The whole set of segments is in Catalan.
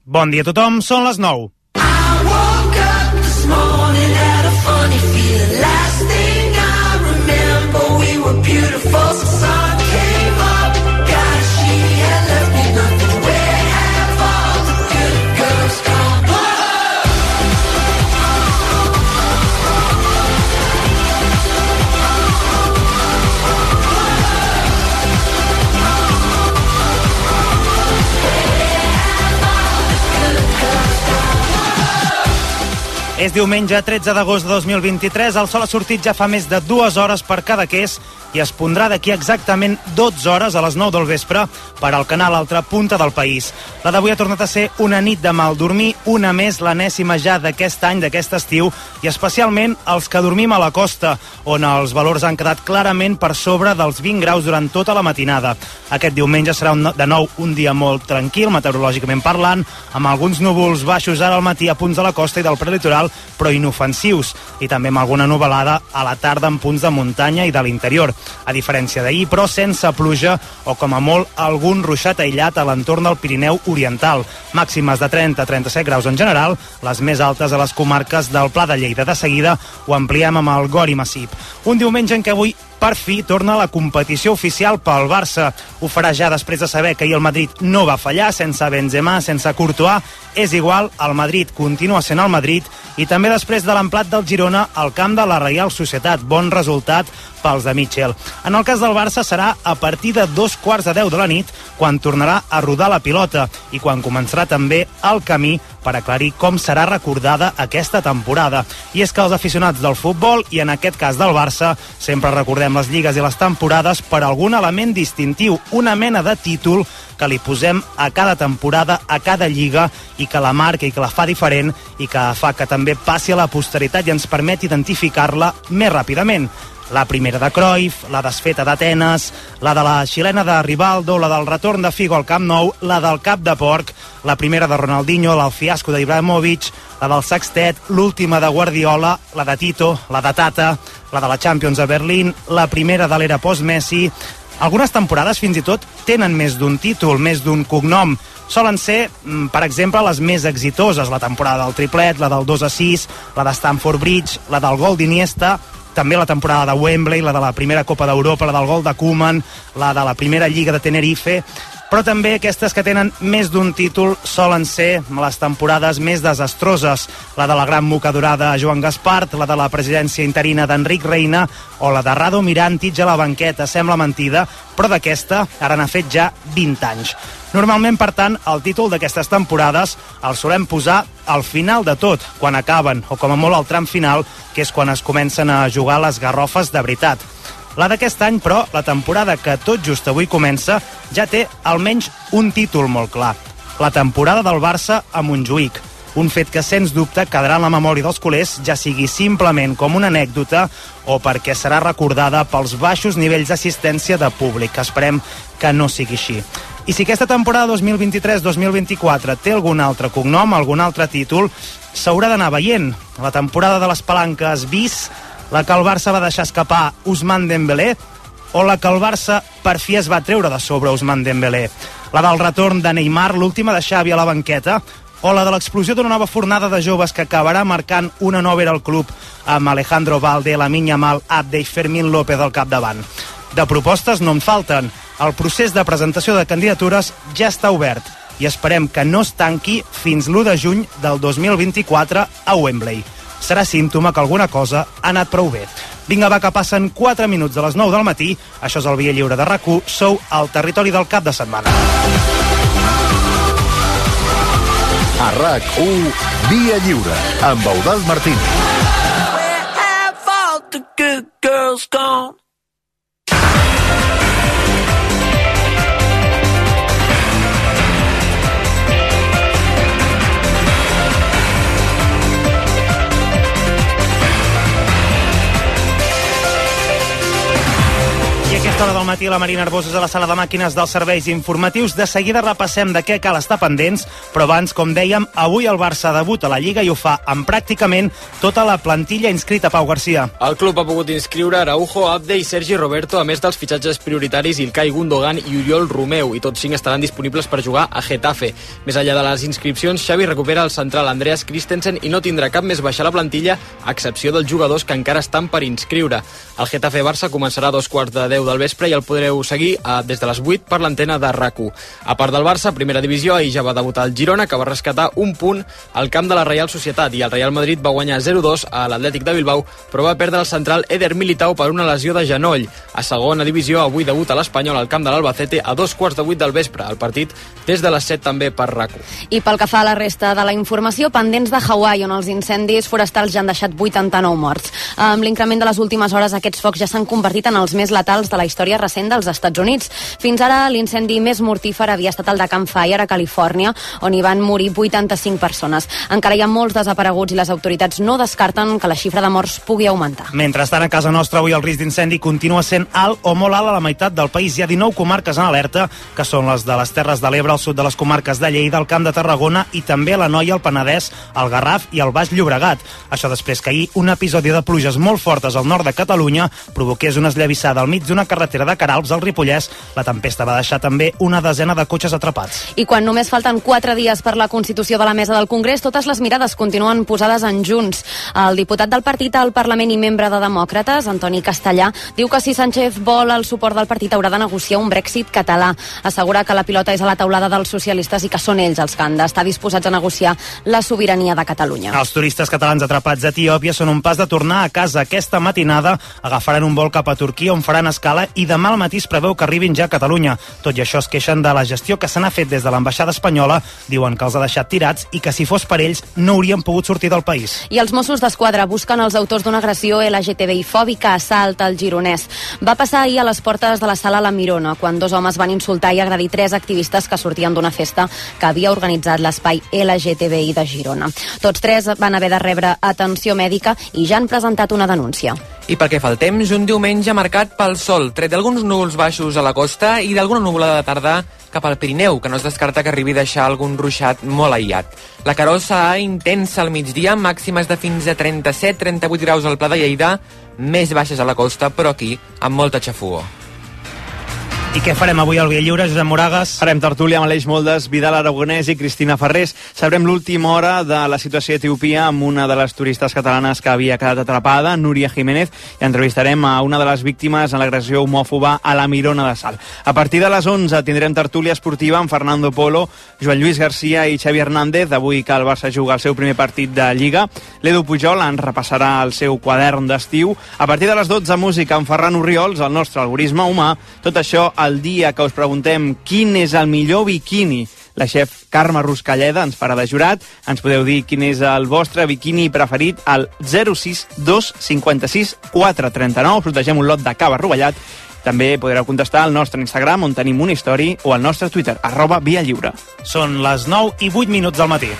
Bon dia a tothom, són les 9. És diumenge 13 d'agost de 2023, el sol ha sortit ja fa més de 2 hores per Cadaqués i es pondrà d'aquí exactament 12 hores a les 9 del vespre per al canal Altra Punta del País. La d'avui ha tornat a ser una nit de mal dormir, una més, l'enèsima ja d'aquest any, d'aquest estiu, i especialment els que dormim a la costa, on els valors han quedat clarament per sobre dels 20 graus durant tota la matinada. Aquest diumenge serà de nou un dia molt tranquil, meteorològicament parlant, amb alguns núvols baixos ara al matí a punts de la costa i del prelitoral, però inofensius, i també amb alguna nuvolada a la tarda en punts de muntanya i de l'interior. A diferència d'ahir, però sense pluja o com a molt algun ruixat aïllat a l'entorn del Pirineu Oriental. Màximes de 30-37 graus en general, les més altes a les comarques del Pla de Lleida. De seguida ho ampliem amb el Gori Massip. Un diumenge en què avui per fi torna la competició oficial pel Barça. Ho farà ja després de saber que ahir el Madrid no va fallar, sense Benzema, sense Courtois. És igual, el Madrid continua sent el Madrid, i també després de l'emplat del Girona al camp de la Reial Societat. Bon resultat pels de Mitchell. En el cas del Barça serà a partir de 9:45 de la nit, quan tornarà a rodar la pilota i quan començarà també el camí per aclarir com serà recordada aquesta temporada. I és que els aficionats del futbol, i en aquest cas del Barça, sempre recordem les lligues i les temporades per algun element distintiu, una mena de títol que li posem a cada temporada, a cada lliga, i que la marca i que la fa diferent i que fa que també passi a la posteritat i ens permet identificar-la més ràpidament. La primera de Cruyff, la desfeta d'Atenes, la de la xilena de Rivaldo, la del retorn de Figo al Camp Nou, la del cap de porc, la primera de Ronaldinho, el fiasco d'Ibrahimovic, la del sextet, l'última de Guardiola, la de Tito, la de Tata, la de la Champions a Berlín, la primera de l'era post-Messi. Algunes temporades fins i tot tenen més d'un títol, més d'un cognom. Solen ser, per exemple, les més exitoses, la temporada del triplet, la del 2-6, la de Stamford Bridge, la del gol d'Iniesta, també la temporada de Wembley, la de la primera Copa d'Europa, la del gol de Koeman, la de la primera Lliga de Tenerife, però també aquestes que tenen més d'un títol solen ser les temporades més desastroses, la de la gran mocadorada a Joan Gaspart, la de la presidència interina d'Enric Reina o la de Rado Mirantic a la banqueta. Sembla mentida, però d'aquesta ara n'ha fet ja 20 anys. Normalment, per tant, el títol d'aquestes temporades el solem posar al final de tot, quan acaben, o com a molt al tram final, que és quan es comencen a jugar les garrofes de veritat. La d'aquest any, però, la temporada que tot just avui comença, ja té almenys un títol molt clar. La temporada del Barça a Montjuïc. Un fet que, sens dubte, quedarà en la memòria dels culers, ja sigui simplement com una anècdota o perquè serà recordada pels baixos nivells d'assistència de públic. Esperem que no sigui així. I si aquesta temporada 2023-2024 té algun altre cognom, algun altre títol, s'haurà d'anar veient. La temporada de les palanques bis, la que el Barça va deixar escapar Ousmane Dembélé, o la que el Barça per fi es va treure de sobre Ousmane Dembélé. La del retorn de Neymar, l'última de Xavi a la banqueta, o la de l'explosió d'una nova fornada de joves que acabarà marcant una nova era al club amb Alejandro Valde, Lamine Yamal, Abde i Fermín López al capdavant. De propostes no en falten. El procés de presentació de candidatures ja està obert i esperem que no es tanqui fins l'1 de juny del 2024 a Wembley. Serà símptoma que alguna cosa ha anat prou bé. Vinga, va, que passen 4 minuts de les 9 del matí. Això és el Via Lliure de RAC1. Sou al territori del cap de setmana. A RAC1, Via Lliure, amb Eudald Martín. Where have all the good girls gone? I a aquesta hora del matí, la Marina Arbós és a la sala de màquines dels serveis informatius. De seguida repassem de què cal estar pendents, però abans, com dèiem, avui el Barça debuta a la Lliga i ho fa amb pràcticament tota la plantilla inscrita. Pau Garcia. El club ha pogut inscriure Araujo, Abde i Sergi Roberto, a més dels fitxatges prioritaris Ilkay Gundogan i Oriol Romeu, i tots 5 estaran disponibles per jugar a Getafe. Més enllà de les inscripcions, Xavi recupera el central Andreas Christensen i no tindrà cap més baixa a la plantilla, a excepció dels jugadors que encara estan per inscriure. El Getafe-Barça començarà a 2:15 del vespre i el podreu seguir des de les 8 per l'antena de RAC1. A part del Barça, primera divisió, ahir ja va debutar el Girona, que va rescatar un punt al camp de la Real Societat, i el Real Madrid va guanyar 0-2 a l'Atlètic de Bilbao, però va perdre el central Eder Militao per una lesió de genoll. A segona divisió, avui debuta l'Espanyol al camp de l'Albacete a 2:15 del vespre. El partit des de les 7 també per RAC1. I pel que fa a la resta de la informació, pendents de Hawaii, on els incendis forestals ja han deixat 89 morts. Amb l'increment de les últimes hores, aquests focs ja s'han convertit en els més letals de la història recent dels Estats Units. Fins ara, l'incendi més mortífer havia estat el de Camp Fire, a Califòrnia, on hi van morir 85 persones. Encara hi ha molts desapareguts i les autoritats no descarten que la xifra de morts pugui augmentar. Mentrestant, a casa nostra, avui el risc d'incendi continua sent alt o molt alt a la meitat del país. Hi ha 19 comarques en alerta, que són les de les Terres de l'Ebre, al sud de les comarques de Lleida, el Camp de Tarragona i també l'Anoia, el Penedès, el Garraf i el Baix Llobregat. Això després que ahir un episodi de pluges molt fortes al nord de Catalunya provoqués una esllavissada al mig d'una carretera de Queralbs al Ripollès. La tempesta va deixar també una desena de cotxes atrapats. I quan només falten 4 dies per la constitució de la mesa del Congrés, totes les mirades continuen posades en Junts. El diputat del partit al Parlament i membre de Demòcrates, Antoni Castellà, diu que si Sánchez vol el suport del partit haurà de negociar un Brexit català. Assegura que la pilota és a la taulada dels socialistes i que són ells els que han d'estar disposats a negociar la sobirania de Catalunya. Els turistes catalans atrapats a Etiòpia són un pas de tornar a casa. Aquesta matinada agafaran un vol cap a Turquia, on faran escala, i demà al matí es preveu que arribin ja a Catalunya. Tot i això, es queixen de la gestió que se n'ha fet des de l'ambaixada espanyola. Diuen que els ha deixat tirats i que si fos per ells no haurien pogut sortir del país. I els Mossos d'Esquadra busquen els autors d'una agressió LGTBI-fòbica a Salt, al Gironès. Va passar ahir a les portes de la sala La Mirona, quan 2 homes van insultar i agredir 3 activistes que sortien d'una festa que havia organitzat l'espai LGTBI de Girona. Tots 3 van haver de rebre atenció mèdica i ja han presentat una denúncia. I pel que fa al temps, un diumenge marcat pel sol, tret d'alguns núvols baixos a la costa i d'alguna nuvolada de tardà cap al Pirineu, que no es descarta que arribi a deixar algun ruixat molt aïllat. La calor serà intensa al migdia, màximes de fins a 37-38 graus al Pla de Lleida, més baixes a la costa, però aquí amb molta xafogor. I què farem avui al Via Lliure, Josep Moragas? Farem tertúlia amb Aleix Moldes, Vidal Aragonès i Cristina Ferrés. Sabrem l'última hora de la situació a Etiòpia amb una de les turistes catalanes que havia quedat atrapada, Núria Jiménez, i entrevistarem a una de les víctimes en l'agressió homòfoba a la Mirona de Salt. A partir de les 11 tindrem tertúlia esportiva amb Fernando Polo, Joan Lluís Garcia i Xavi Hernández, avui que el Barça juga el seu primer partit de Lliga. L'Edu Pujol ens repassarà el seu quadern d'estiu. A partir de les 12, música amb Ferran Orriols, el nostre algoritme humà. Tot això el dia que us preguntem quin és el millor biquini. La xef Carme Ruscalleda ens farà de jurat. Ens podeu dir quin és el vostre biquini preferit al 062 56 439. Protegem un lot de cava rovellat. També podreu contestar al nostre Instagram, on tenim una història, o al nostre Twitter, @vialliure. Són les 9:08 del matí.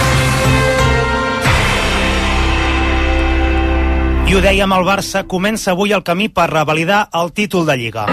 I ho dèiem, el Barça comença avui el camí per revalidar el títol de Lliga.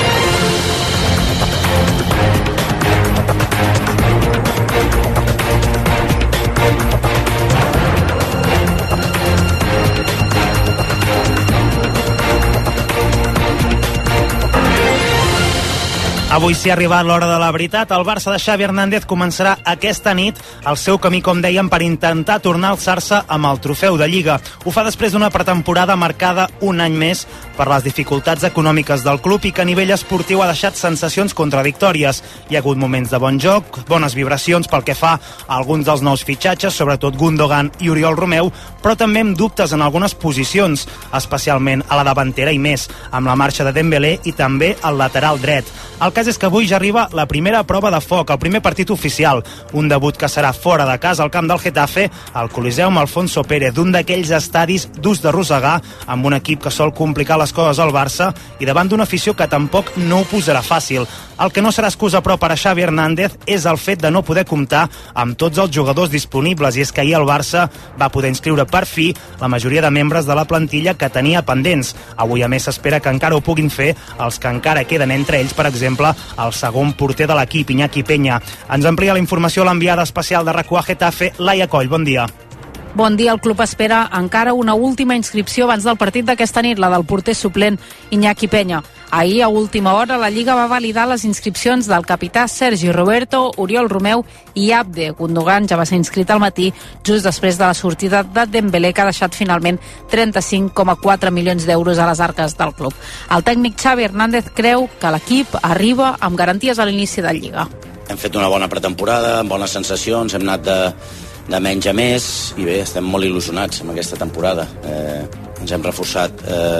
Avui s'hi ha arribat l'hora de la veritat. El Barça de Xavi Hernández començarà aquesta nit el seu camí, com dèiem, per intentar tornar a alçar-se amb el trofeu de Lliga. Ho fa després d'una pretemporada marcada un any més per les dificultats econòmiques del club i que a nivell esportiu ha deixat sensacions contradictòries. Hi ha hagut moments de bon joc, bones vibracions pel que fa a alguns dels nous fitxatges, sobretot Gundogan i Oriol Romeu, però també amb dubtes en algunes posicions, especialment a la davantera i més, amb la marxa de Dembélé i també al lateral dret. El cas és que avui ja arriba la primera prova de foc, el primer partit oficial, un debut que serà fora de casa al camp del Getafe, al Coliseum Alfonso Pérez, d'un d'aquells estadis durs de rosegar, amb un equip que sol complicar les coses al Barça i davant d'una afició que tampoc no ho posarà fàcil. El que no serà excusa, però, per a Xavi Hernández és el fet de no poder comptar amb tots els jugadors disponibles, i és que ahir el Barça va poder inscriure per fi la majoria de membres de la plantilla que tenia pendents. Avui, a més, s'espera que encara ho puguin fer els que encara queden, entre ells, per exemple, el segon porter de l'equip, Iñaki Peña. Ens amplia la informació l'enviada especial de RAC1 a Getafe, Laia Coll. Bon dia. Bon dia, el club espera encara una última inscripció abans del partit d'aquesta nit, la del porter suplent Iñaki Peña. Ahir, a última hora, la Lliga va validar les inscripcions del capità Sergi Roberto, Oriol Romeu i Abde. Gundogan ja va ser inscrit al matí, just després de la sortida de Dembélé, que ha deixat finalment 35,4 milions d'euros a les arques del club. El tècnic Xavi Hernández creu que l'equip arriba amb garanties a l'inici de Lliga. Hem fet una bona pretemporada, amb bones sensacions, hem anat de menys a més i bé, estem molt il·lusionats amb aquesta temporada. Ens hem reforçat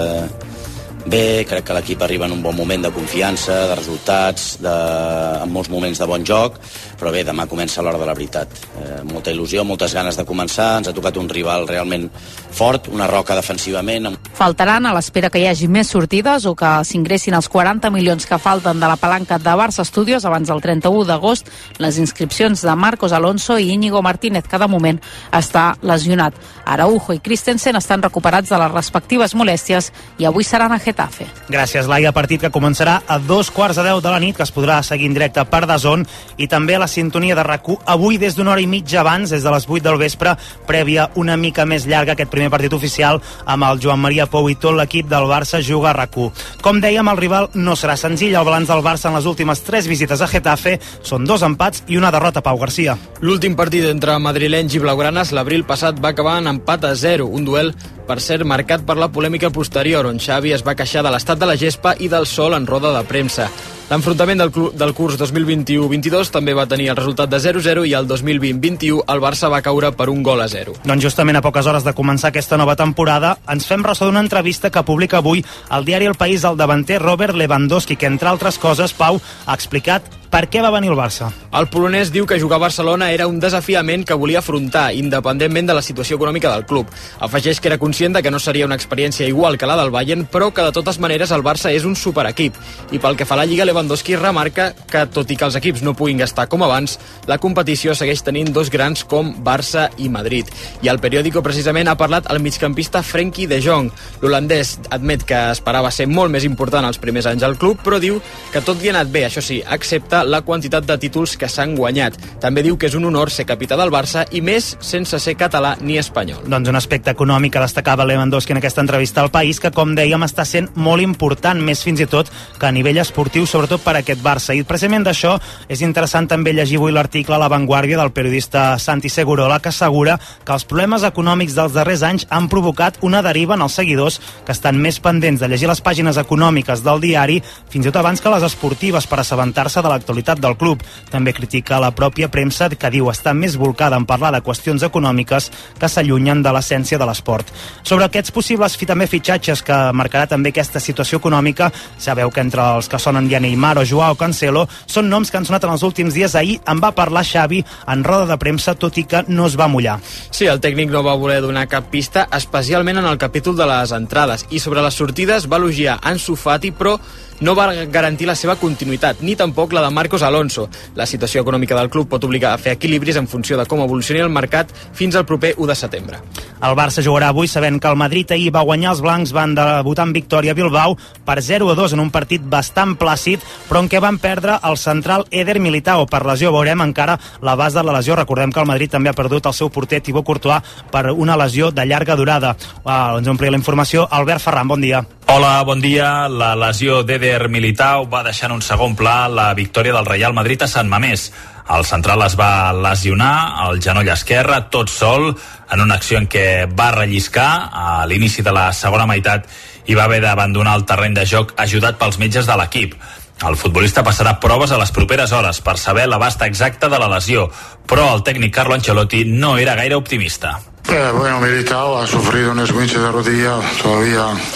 bé, crec que l'equip arriba en un bon moment de confiança, de resultats, en molts moments de bon joc, però bé, demà comença l'hora de la veritat. Molta il·lusió, moltes ganes de començar, ens ha tocat un rival realment fort, una roca defensivament. Faltaran, a l'espera que hi hagi més sortides o que s'ingressin els 40 milions que falten de la palanca de Barça Studios abans del 31 d'agost, les inscripcions de Marcos Alonso i Íñigo Martínez, que de moment està lesionat. Araujo i Christensen estan recuperats de les respectives molèsties i avui seran a Getafe. Gràcies, Laia. Partit que començarà a 2:15 de la nit, que es podrà seguir en directe per DAZN i també a la sintonia de RAC1 avui des d'una hora i mitja abans, des de les 8 del vespre, prèvia una mica més llarga, aquest primer partit oficial amb el Joan Maria Pou i tot l'equip del Barça juga a RAC1. Com dèiem, el rival no serà senzill. El balanç del Barça en les últimes 3 visites a Getafe són 2 empats i una derrota, Pau Garcia. L'últim partit entre madrilenys i blaugranes l'abril passat va acabar en empat a 0, un duel, per cert, marcat per la polèmica posterior, on Xavi es va queixar de l'estat de la gespa i del sol en roda de premsa. L'enfrontament del curs 2021-22 també va tenir el resultat de 0-0 i el 2020-21 el Barça va caure per 1-0. Doncs justament a poques hores de començar aquesta nova temporada ens fem ressò d'una entrevista que publica avui el diari El País al davanter Robert Lewandowski, que entre altres coses, Pau, ha explicat per què va venir el Barça. El polonès diu que jugar a Barcelona era un desafiament que volia afrontar, independentment de la situació econòmica del club. Afegeix que era conscient de que no seria una experiència igual que la del Bayern, però que de totes maneres el Barça és un superequip. I pel que fa a la Lliga, Lewandowski remarca que, tot i que els equips no puguin gastar com abans, la competició segueix tenint dos grans com Barça i Madrid. I al periòdico precisament ha parlat el migcampista Frenkie de Jong. L'holandès admet que esperava ser molt més important els primers anys al club, però diu que tot li ha anat bé, això sí, accepta la quantitat de títols que s'han guanyat. També diu que és un honor ser capità del Barça i més sense ser català ni espanyol. Doncs un aspecte econòmic que destacava Lewandowski en aquesta entrevista al País, que com dèiem està sent molt important, més fins i tot que a nivell esportiu, sobretot per a aquest Barça. I precisament d'això és interessant també llegir avui l'article a La Vanguardia del periodista Santi Segurola, que assegura que els problemes econòmics dels darrers anys han provocat una deriva en els seguidors que estan més pendents de llegir les pàgines econòmiques del diari fins i tot abans que les esportives per assabentar-se de l'actualitat del club. També critica la pròpia premsa, que diu estar més volcada en parlar de qüestions econòmiques que s'allunyen de l'essència de l'esport. Sobre aquests possibles també fitxatges que marcarà també aquesta situació econòmica, sabeu que entre els que sonen ja Neymar o Joao Cancelo són noms que han sonat en els últims dies. Ahir en va parlar Xavi en roda de premsa, tot i que no es va mullar. Sí, el tècnic no va voler donar cap pista, especialment en el capítol de les entrades, i sobre les sortides va elogiar Ansu Fati, però no va garantir la seva continuïtat, ni tampoc la de Marcos Alonso. La situació econòmica del club pot obligar a fer equilibris en funció de com evolucioni el mercat fins al proper 1 de setembre. El Barça jugarà avui sabent que el Madrid ahir va guanyar, els blancs van debutar en victòria a Bilbao per 0-2 en un partit bastant plàcid, però en què van perdre el central Eder Militao per lesió. Veurem encara l'abast de la lesió. Recordem que el Madrid també ha perdut el seu porter Thibaut Courtois per una lesió de llarga durada. Ens omplia la informació Albert Ferran, bon dia. Hola, bon dia. La lesió d'Eder Militao va deixar en un segon pla la victòria del Real Madrid a Sant Mamés. El central es va lesionar al genoll esquerre, tot sol, en una acció en què va relliscar a l'inici de la segona meitat i va haver d'abandonar el terreny de joc ajudat pels metges de l'equip. El futbolista passarà proves a les properes hores per saber l'abast exacte de la lesió, però el tècnic Carlo Ancelotti no era gaire optimista. Bueno, Militao ha sufrido un esguince de rodilla, todavía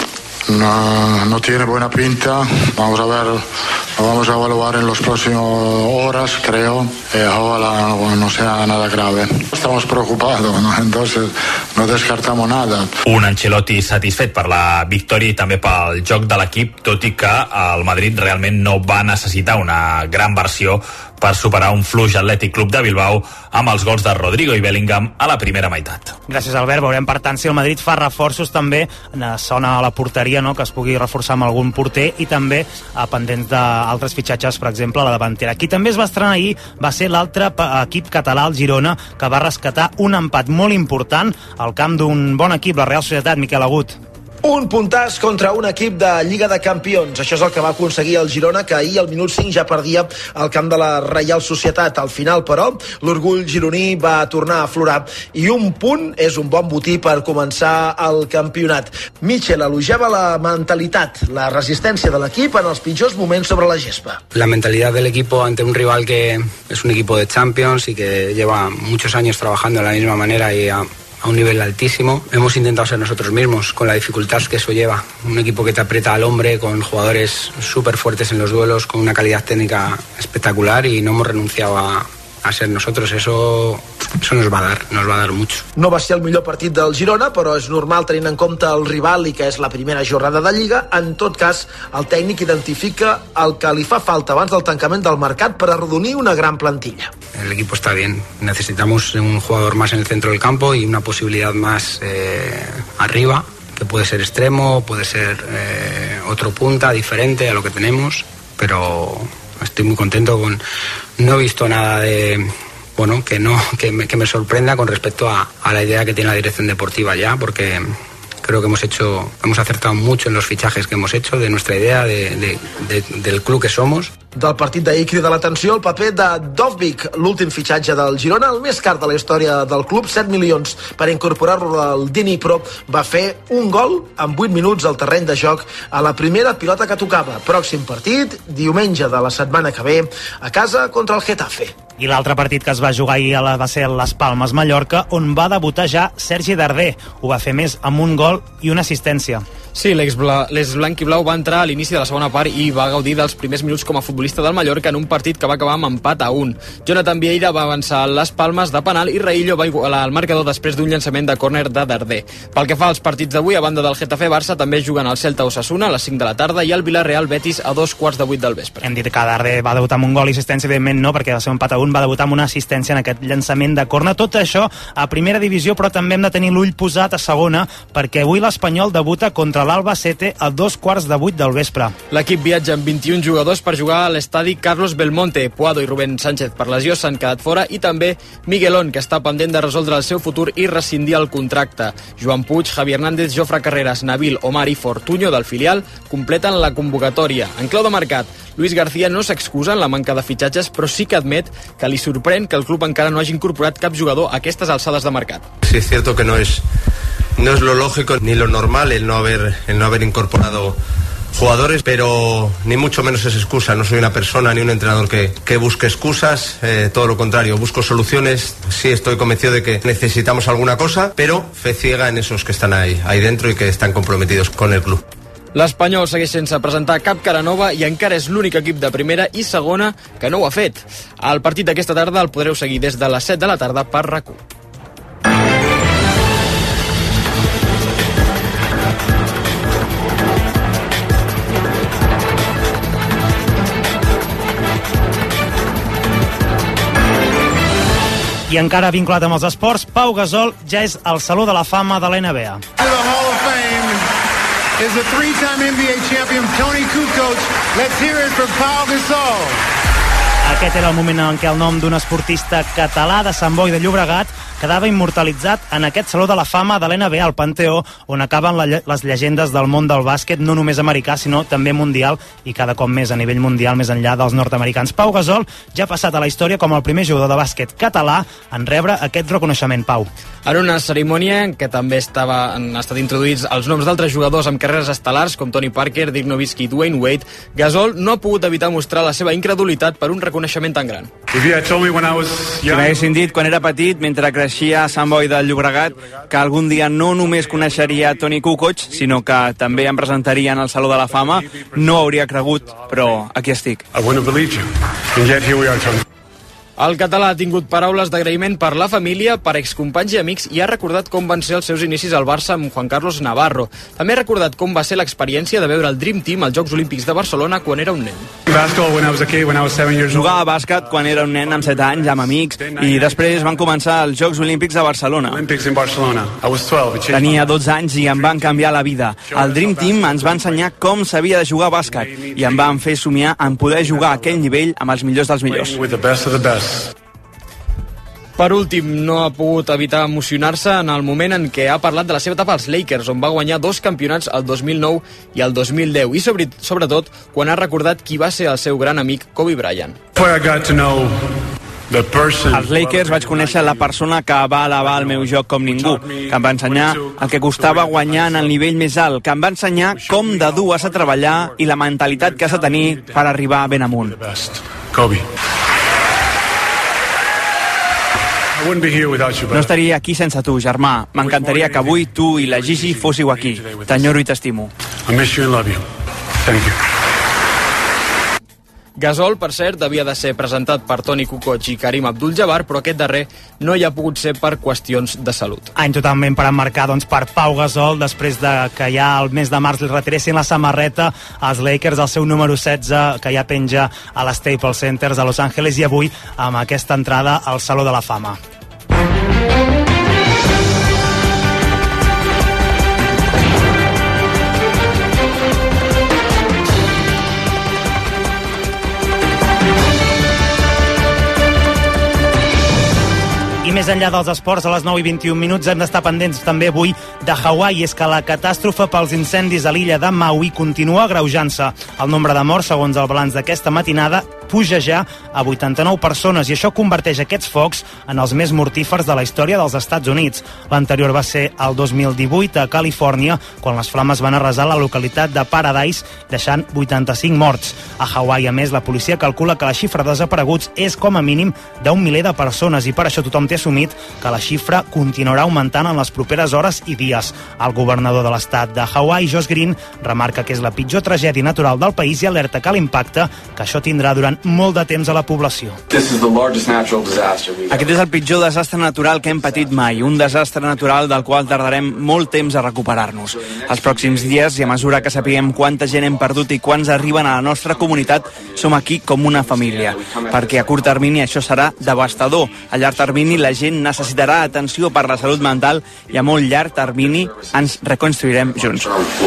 no tiene buena pinta. Vamos a ver, lo vamos a evaluar en las próximas horas, creo. Ojalá no sea nada grave. Estamos preocupados, ¿no? Entonces no descartamos nada. Un Ancelotti satisfet per la victòria i també pel joc de l'equip, tot i que el Madrid realment no va necessitar una gran versió per superar un fluix Atlètic Club de Bilbao amb els gols de Rodrigo i Bellingham a la primera meitat. Gràcies, Albert. Veurem, per tant, si el Madrid fa reforços també. Sona a la porteria, no?, que es pugui reforçar amb algun porter, i també pendents d'altres fitxatges, per exemple, a la davantera. Qui també es va estrenar ahir va ser l'altre equip català, el Girona, que va rescatar un empat molt important al camp d'un bon equip, la Real Societat. Miquel Agut. Un puntàs contra un equip de Lliga de Campions. Això és el que va aconseguir el Girona, que ahir al minut 5 ja perdia al camp de la Reial Societat. Al final, però, l'orgull gironí va tornar a aflorar i un punt és un bon botí per començar el campionat. Michel elogiava la mentalitat, la resistència de l'equip en els pitjors moments sobre la gespa. La mentalidad del equipo ante un rival que es un equipo de Champions y que lleva muchos años trabajando de la misma manera y a un nivel altísimo. Hemos intentado ser nosotros mismos, con la dificultad que eso lleva. Un equipo que te aprieta al hombre, con jugadores súper fuertes en los duelos, con una calidad técnica espectacular, y no hemos renunciado a ser nosotros. Eso nos va a dar mucho. No va ser el millor partit del Girona, però és normal tenint en compte el rival i que és la primera jornada de Lliga. En tot cas, el tècnic identifica el que li fa falta abans del tancament del mercat per arrodonir una gran plantilla. El equipo está bien. Necesitamos un jugador más en el centro del campo y una posibilidad más arriba, que puede ser extremo, puede ser otro punta diferente a lo que tenemos, pero estoy muy contento con... No he visto nada de... Bueno, que me sorprenda con respecto a la idea que tiene la dirección deportiva ya, porque creo que hemos acertado mucho en los fichajes que hemos hecho, de nuestra idea, del club que somos. Del partit d'ahir crida l'atenció el paper de Dovbyk, l'últim fitxatge del Girona, el més car de la història del club, 7 milions per incorporar-lo al Dnipro. Va fer un gol en 8 minuts al terreny de joc a la primera pilota que tocava. Pròxim partit, diumenge de la setmana que ve, a casa contra el Getafe. I l'altre partit que es va jugar ahir va ser Las Palmes, Mallorca, on va debutar ja Sergi Darder. Ho va fer més amb un gol i una assistència. Sí, l'ex-blanc i blau va entrar a l'inici de la segona part i va gaudir dels primers minuts com a futbolista del Mallorca en un partit que va acabar amb empat a 1. Jonathan Vieira va avançar a les Palmes de penal i Raillo va igualar el marcador després d'un llançament de córner de Darder. Pel que fa als partits d'avui, a banda del Getafe-Barça, també juguen el Celta-Osasuna a les 5 de la tarda i el Villarreal-Betis a 2:15 del vespre. Hem dit que Darder va debutar amb un gol i assistència, evidentment no, perquè va ser un empat a 1, va debutar amb una assistència en aquest llançament de córner. Tot això a primera divisió, però també hem de tenir l'ull posat a segona, perquè avui l'Espanyol debuta contra l'Albacete a 7:15 del vespre. L'equip viatja amb 21 jugadors per jugar a l'estadi Carlos Belmonte. Puado i Rubén Sánchez per lesió s'han quedat fora, i també Miguelón, que està pendent de resoldre el seu futur i rescindir el contracte. Joan Puig, Javi Hernández, Jofre Carreras, Nabil, Omar i Fortuño del filial completen la convocatòria. En clau de mercat, Luis García no s'excusa en la manca de fitxatges, però sí que admet que li sorprèn que el club encara no hagi incorporat cap jugador a aquestes alçades de mercat. Sí, es cierto que no es lo lógico ni lo normal el no haber incorporado jugadores, pero ni mucho menos es excusa. No soy una persona ni un entrenador que busque excusas, todo lo contrario, busco soluciones. Sí, estoy convencido de que necesitamos alguna cosa, pero fe ciega en esos que están ahí dentro y que están comprometidos con el club. L'Espanyol segueix sense presentar cap cara nova i encara és l'únic equip de primera i segona que no ho ha fet. El partit d'aquesta tarda el podreu seguir des de les 7 de la tarda per RAC1. I encara vinculat amb els esports, Pau Gasol ja és al Saló de la Fama de la NBA. Is a three-time NBA champion Toni Kukoc. Let's hear it from Pau Gasol. Aquest era el moment en què el nom d'un esportista català de Sant Boi de Llobregat quedava immortalitzat en aquest Saló de la Fama de l'NBA, al Panteó, on acaben les llegendes del món del bàsquet, no només americà, sinó també mundial, i cada cop més a nivell mundial, més enllà dels nord-americans. Pau Gasol ja ha passat a la història com el primer jugador de bàsquet català en rebre aquest reconeixement. Pau. En una cerimònia en què també han estat introduïts els noms d'altres jugadors amb carreres estel·lars com Tony Parker, Dirk Nowitzki i Dwayne Wade, Gasol no ha pogut evitar mostrar la seva incredulitat per un reconeixement tan gran. Si m'haguessin dit quan era petit, mentre creixia coneixia Sant Boi del Llobregat que algun dia no només coneixeria Toni Kukoc, sinó que també em presentaria en el Saló de la Fama. No hauria cregut, però aquí estic. I wouldn't have believed you. And yet here we are, Tony. El català ha tingut paraules d'agraïment per la família, per excompanys i amics i ha recordat com van ser els seus inicis al Barça amb Juan Carlos Navarro. També ha recordat com va ser l'experiència de veure el Dream Team als Jocs Olímpics de Barcelona quan era un nen. Jugava a bàsquet quan era un nen amb 7 anys, amb amics, i després van començar els Jocs Olímpics de Barcelona. Tenia 12 anys i em van canviar la vida. El Dream Team ens va ensenyar com s'havia de jugar a bàsquet i em van fer somiar en poder jugar a aquell nivell amb els millors dels millors. Per últim, no ha pogut evitar emocionar-se en el moment en què ha parlat de la seva etapa als Lakers, on va guanyar 2 campionats el 2009 i el 2010, i sobretot quan ha recordat qui va ser el seu gran amic Kobe Bryant. Als Lakers vaig conèixer la persona que va elevar el meu joc com ningú, que em va ensenyar el que costava guanyar en el nivell més alt, que em va ensenyar com de dur has de treballar i la mentalitat que has de tenir per arribar ben amunt. Kobe. No estaria aquí sense tu, germà. M'encantaria que avui tu i la Gigi fóssiu aquí. T'enyoro i t'estimo. Gasol, per cert, havia de ser presentat per Toni Kukoc i Karim Abdul-Jabbar, però aquest darrer no hi ha pogut ser per qüestions de salut. Any totalment per emmarcar per Pau Gasol, després de que ja el mes de març li retiressin la samarreta als Lakers, el seu número 16, que ja penja a l'Staples Center de Los Angeles, i avui amb aquesta entrada al Saló de la Fama. I més enllà dels esports, a les 9 i 21 minuts hem d'estar pendents també avui de Hawaii. És que la catàstrofe pels incendis a l'illa de Maui continua agreujant-se. El nombre de morts, segons el balanç d'aquesta matinada, puja ja a 89 persones, i això converteix aquests focs en els més mortífers de la història dels Estats Units. L'anterior va ser el 2018 a Califòrnia, quan les flames van arrasar la localitat de Paradise, deixant 85 morts. A Hawaii, a més, la policia calcula que la xifra de desapareguts és com a mínim d'1 miler de persones, i per això tothom té assumit que la xifra continuarà augmentant en les properes hores i dies. El governador de l'estat de Hawaii, Josh Green, remarca que és la pitjor tragèdia natural del país i alerta que l'impacte que això tindrà durant molt de temps a la població. Aquest és el pitjor desastre natural que hem patit mai, un desastre natural del qual tardarem molt temps a recuperar-nos. Els pròxims dies, i a mesura que sapiguem quanta gent hem perdut i quants arriben a la nostra comunitat, som aquí com una família, perquè a curt termini això serà devastador. A llarg termini la gent necessitarà atenció per la salut mental i a molt llarg termini ens reconstruirem junts.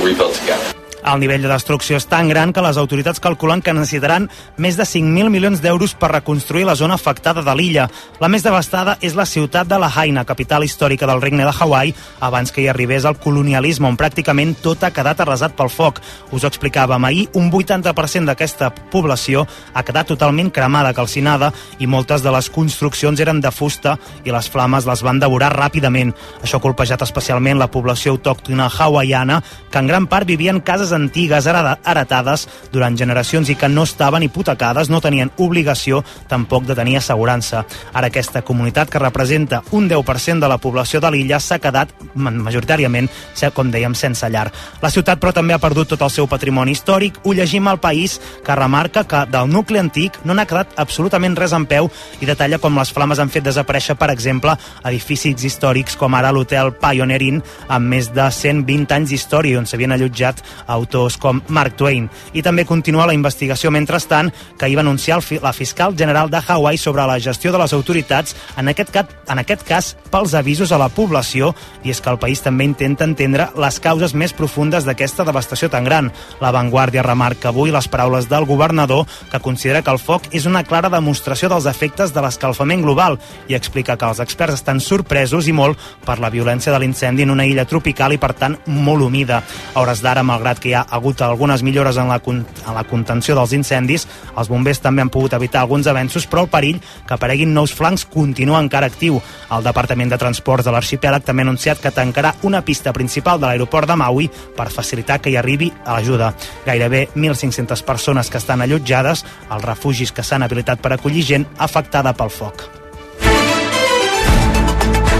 El nivell de destrucció és tan gran que les autoritats calculen que necessitaran més de 5.000 milions d'euros per reconstruir la zona afectada de l'illa. La més devastada és la ciutat de Lahaina, capital històrica del regne de Hawaii, abans que hi arribés el colonialisme, on pràcticament tot ha quedat arrasat pel foc. Us ho explicàvem ahir, un 80% d'aquesta població ha quedat totalment cremada, calcinada, i moltes de les construccions eren de fusta i les flames les van devorar ràpidament. Això ha colpejat especialment la població autòctona hawaiana, que en gran part vivia en cases antigues heretades durant generacions i que no estaven hipotecades, no tenien obligació tampoc de tenir assegurança. Ara aquesta comunitat, que representa un 10% de la població de l'illa, s'ha quedat majoritàriament, com dèiem, sense llar. La ciutat, però, també ha perdut tot el seu patrimoni històric. Ho llegim al País, que remarca que del nucli antic no n'ha quedat absolutament res en peu i detalla com les flames han fet desaparèixer, per exemple, edificis històrics com ara l'hotel Pioneer Inn, amb més de 120 anys d'història, on s'havien allotjat autors com Mark Twain. I també continua la investigació, mentrestant, que hi va anunciar la fiscal general de Hawaii sobre la gestió de les autoritats, en aquest cas pels avisos a la població, i és que el país també intenta entendre les causes més profundes d'aquesta devastació tan gran. La Vanguardia remarca avui les paraules del governador, que considera que el foc és una clara demostració dels efectes de l'escalfament global, i explica que els experts estan sorpresos i molt per la violència de l'incendi en una illa tropical i, per tant, molt humida. A hores d'ara, malgrat que hi ha hagut algunes millores en la contenció dels incendis, els bombers també han pogut evitar alguns avenços, però el perill que apareguin nous flancs continua encara actiu. El Departament de Transports de l'Arxipèlag també ha anunciat que tancarà una pista principal de l'aeroport de Maui per facilitar que hi arribi l'ajuda. Gairebé 1.500 persones que estan allotjades als refugis que s'han habilitat per acollir gent afectada pel foc.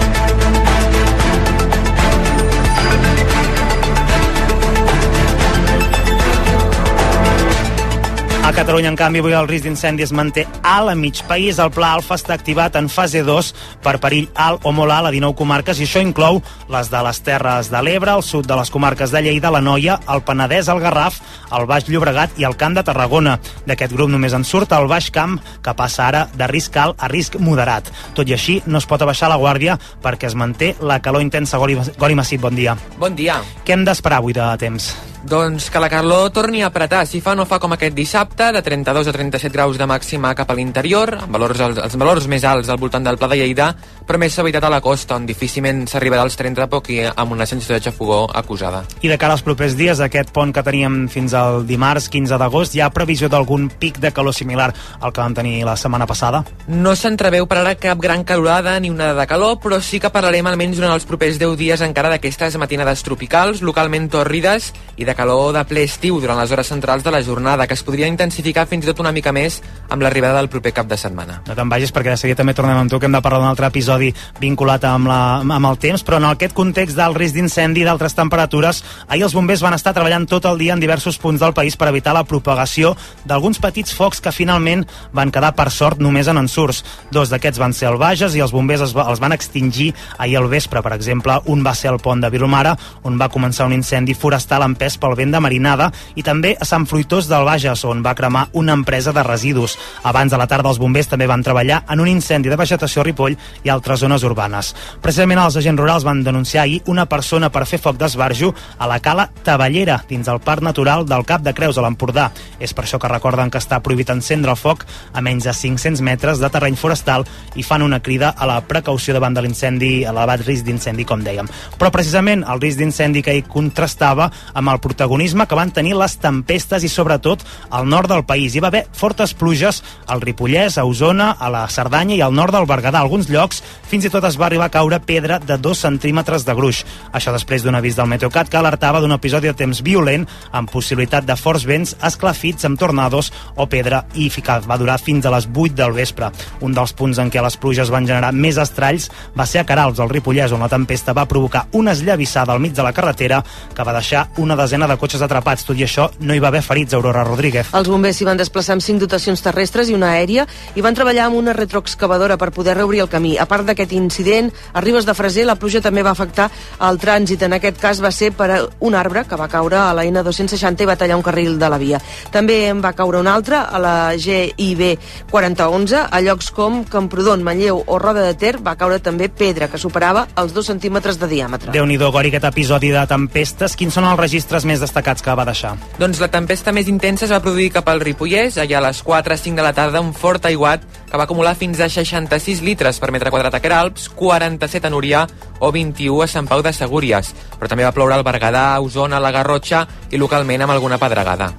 A Catalunya, en canvi, avui el risc d'incendi es manté alt a mig país. El Pla Alfa està activat en fase 2 per perill alt o molt alt a 19 comarques i això inclou les de les Terres de l'Ebre, el sud de les comarques de Lleida, l'Anoia, el Penedès, el Garraf, el Baix Llobregat i el Camp de Tarragona. D'aquest grup només en surt el Baix Camp, que passa ara de risc alt a risc moderat. Tot i així, no es pot abaixar la guàrdia perquè es manté la calor intensa. Gori Massip, bon dia. Bon dia. Què hem d'esperar avui de temps? Doncs que la calor torni a apretar, si fa no fa com aquest dissabte, de 32 a 37 graus de màxima cap a l'interior, amb els valors més alts al voltant del Pla de Lleida, però més suavitat a la costa, on difícilment s'arribarà als 30 poc i amb una sensació de xafogó acusada. I de cara als propers dies, aquest pont que teníem fins al dimarts 15 d'agost, hi ha previsió d'algun pic de calor similar al que vam tenir la setmana passada? No s'entreveu per ara cap gran calorada ni una de calor, però sí que parlarem almenys durant els propers 10 dies encara d'aquestes matinades tropicals, localment tòrrides, i de calor de ple estiu durant les hores centrals de la jornada, que es podria intensificar fins i tot una mica més amb l'arribada del proper cap de setmana. No te'n vagis, perquè de seguida també tornem amb tu, que hem de parlar d'un altre episodi vinculat amb el temps, però en aquest context del risc d'incendi i d'altres temperatures, ahir els bombers van estar treballant tot el dia en diversos punts del país per evitar la propagació d'alguns petits focs que finalment van quedar, per sort, només en ensurts. Dos d'aquests van ser al Bages i els bombers els van extingir ahir al vespre. Per exemple, un va ser al pont de Vilomara, on va començar un incendi forestal empès pel vent de marinada, i també a Sant Fruitós del Bages, on va cremar una empresa de residus. Abans de la tarda, els bombers també van treballar en un incendi de vegetació a Ripoll i altres zones urbanes. Precisament els agents rurals van denunciar ahir una persona per fer foc d'esbarjo a la cala Tavellera, dins el Parc Natural del Cap de Creus, a l'Empordà. És per això que recorden que està prohibit encendre el foc a menys de 500 metres de terreny forestal i fan una crida a la precaució davant de l'incendi, a l'elevat risc d'incendi, com dèiem. Però precisament el risc d'incendi que hi contrastava amb el protagonisme que van tenir les tempestes i sobretot al nord del país. Hi va haver fortes pluges al Ripollès, a Osona, a la Cerdanya i al nord del Berguedà. A alguns llocs fins i tot es va arribar a caure pedra de 2 centímetres de gruix. Això després d'un avís del Meteocat que alertava d'un episodi de temps violent amb possibilitat de forts vents, esclafits amb tornados o pedra, i va durar fins a les 8 del vespre. Un dels punts en què les pluges van generar més estralls va ser a Queralbs, al Ripollès, on la tempesta va provocar una esllavissada al mig de la carretera que va deixar una desena de cotxes atrapats. Tot i això, no hi va haver ferits, Aurora Rodríguez. Els bombers s'hi van desplaçar amb 5 dotacions terrestres i una aèria i van treballar amb una retroexcavadora per poder reobrir el camí. A part d'aquest incident, a Ribes de Freser la pluja també va afectar el trànsit. En aquest cas va ser per un arbre que va caure a la N260 i va tallar un carril de la via. També en va caure un altre a la GIB 4011. A llocs com Camprodon, Manlleu o Roda de Ter va caure també pedra que superava els 2 centímetres de diàmetre. Déu-n'hi-do, Gori, aquest episodi de tempestes. Quins són els registres més destacats que va deixar? Doncs la tempesta més intensa es va produir cap al Ripollès, allà a les 4-5 de la tarda, un fort aiguat que va acumular fins a 66 litres per metre quadrat a Queralbs, 47 a Núria o 21 a Sant Pau de Segúries. Però també va ploure al Berguedà, a Osona, a la Garrotxa i localment amb alguna pedregada.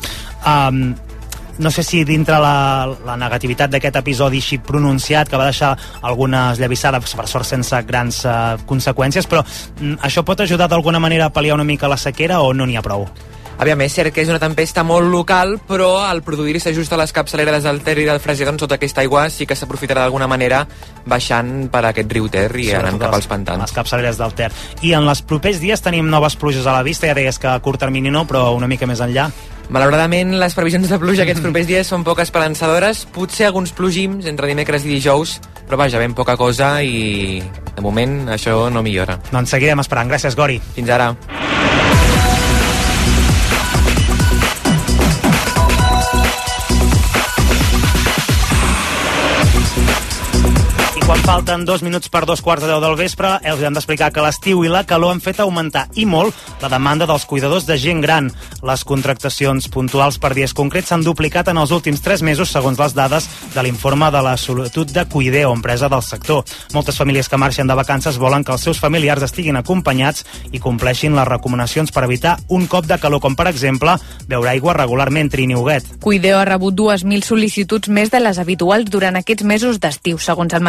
No sé si dintre la negativitat d'aquest episodi així pronunciat, que va deixar alguna esllavissada, per sort sense grans conseqüències, però això pot ajudar d'alguna manera a pal·liar una mica la sequera o no n'hi ha prou? Aviam, és cert que és una tempesta molt local, però al produir-se just a les capçaleres del Ter i del Freser, doncs tota aquesta aigua sí que s'aprofitarà d'alguna manera baixant per aquest riu Ter i anant cap als pantans. Les capçaleres del Ter. I en els propers dies tenim noves pluges a la vista, ja deies que a curt termini no, però una mica més enllà. Malauradament, les previsions de pluja aquests propers dies són poc esperançadores, potser alguns plogims entre dimecres i dijous, però vaja, ben poca cosa i de moment això no millora. Doncs seguirem esperant. Gràcies, Gori. Fins ara. Quan falten 2 minuts per 2:15 del vespre, els hem d'explicar que l'estiu i la calor han fet augmentar i molt la demanda dels cuidadors de gent gran. Les contractacions puntuals per dies concrets s'han duplicat en els últims 3 mesos, segons les dades de l'informe de la Solitud de Cuideo, empresa del sector. Moltes famílies que marxen de vacances volen que els seus familiars estiguin acompanyats i compleixin les recomanacions per evitar un cop de calor, com per exemple beure aigua regularment. Trini Huguet. Cuideo ha rebut 2.000 sol·licituds més de les habituals durant aquests mesos d'estiu, segons el mateix estudi.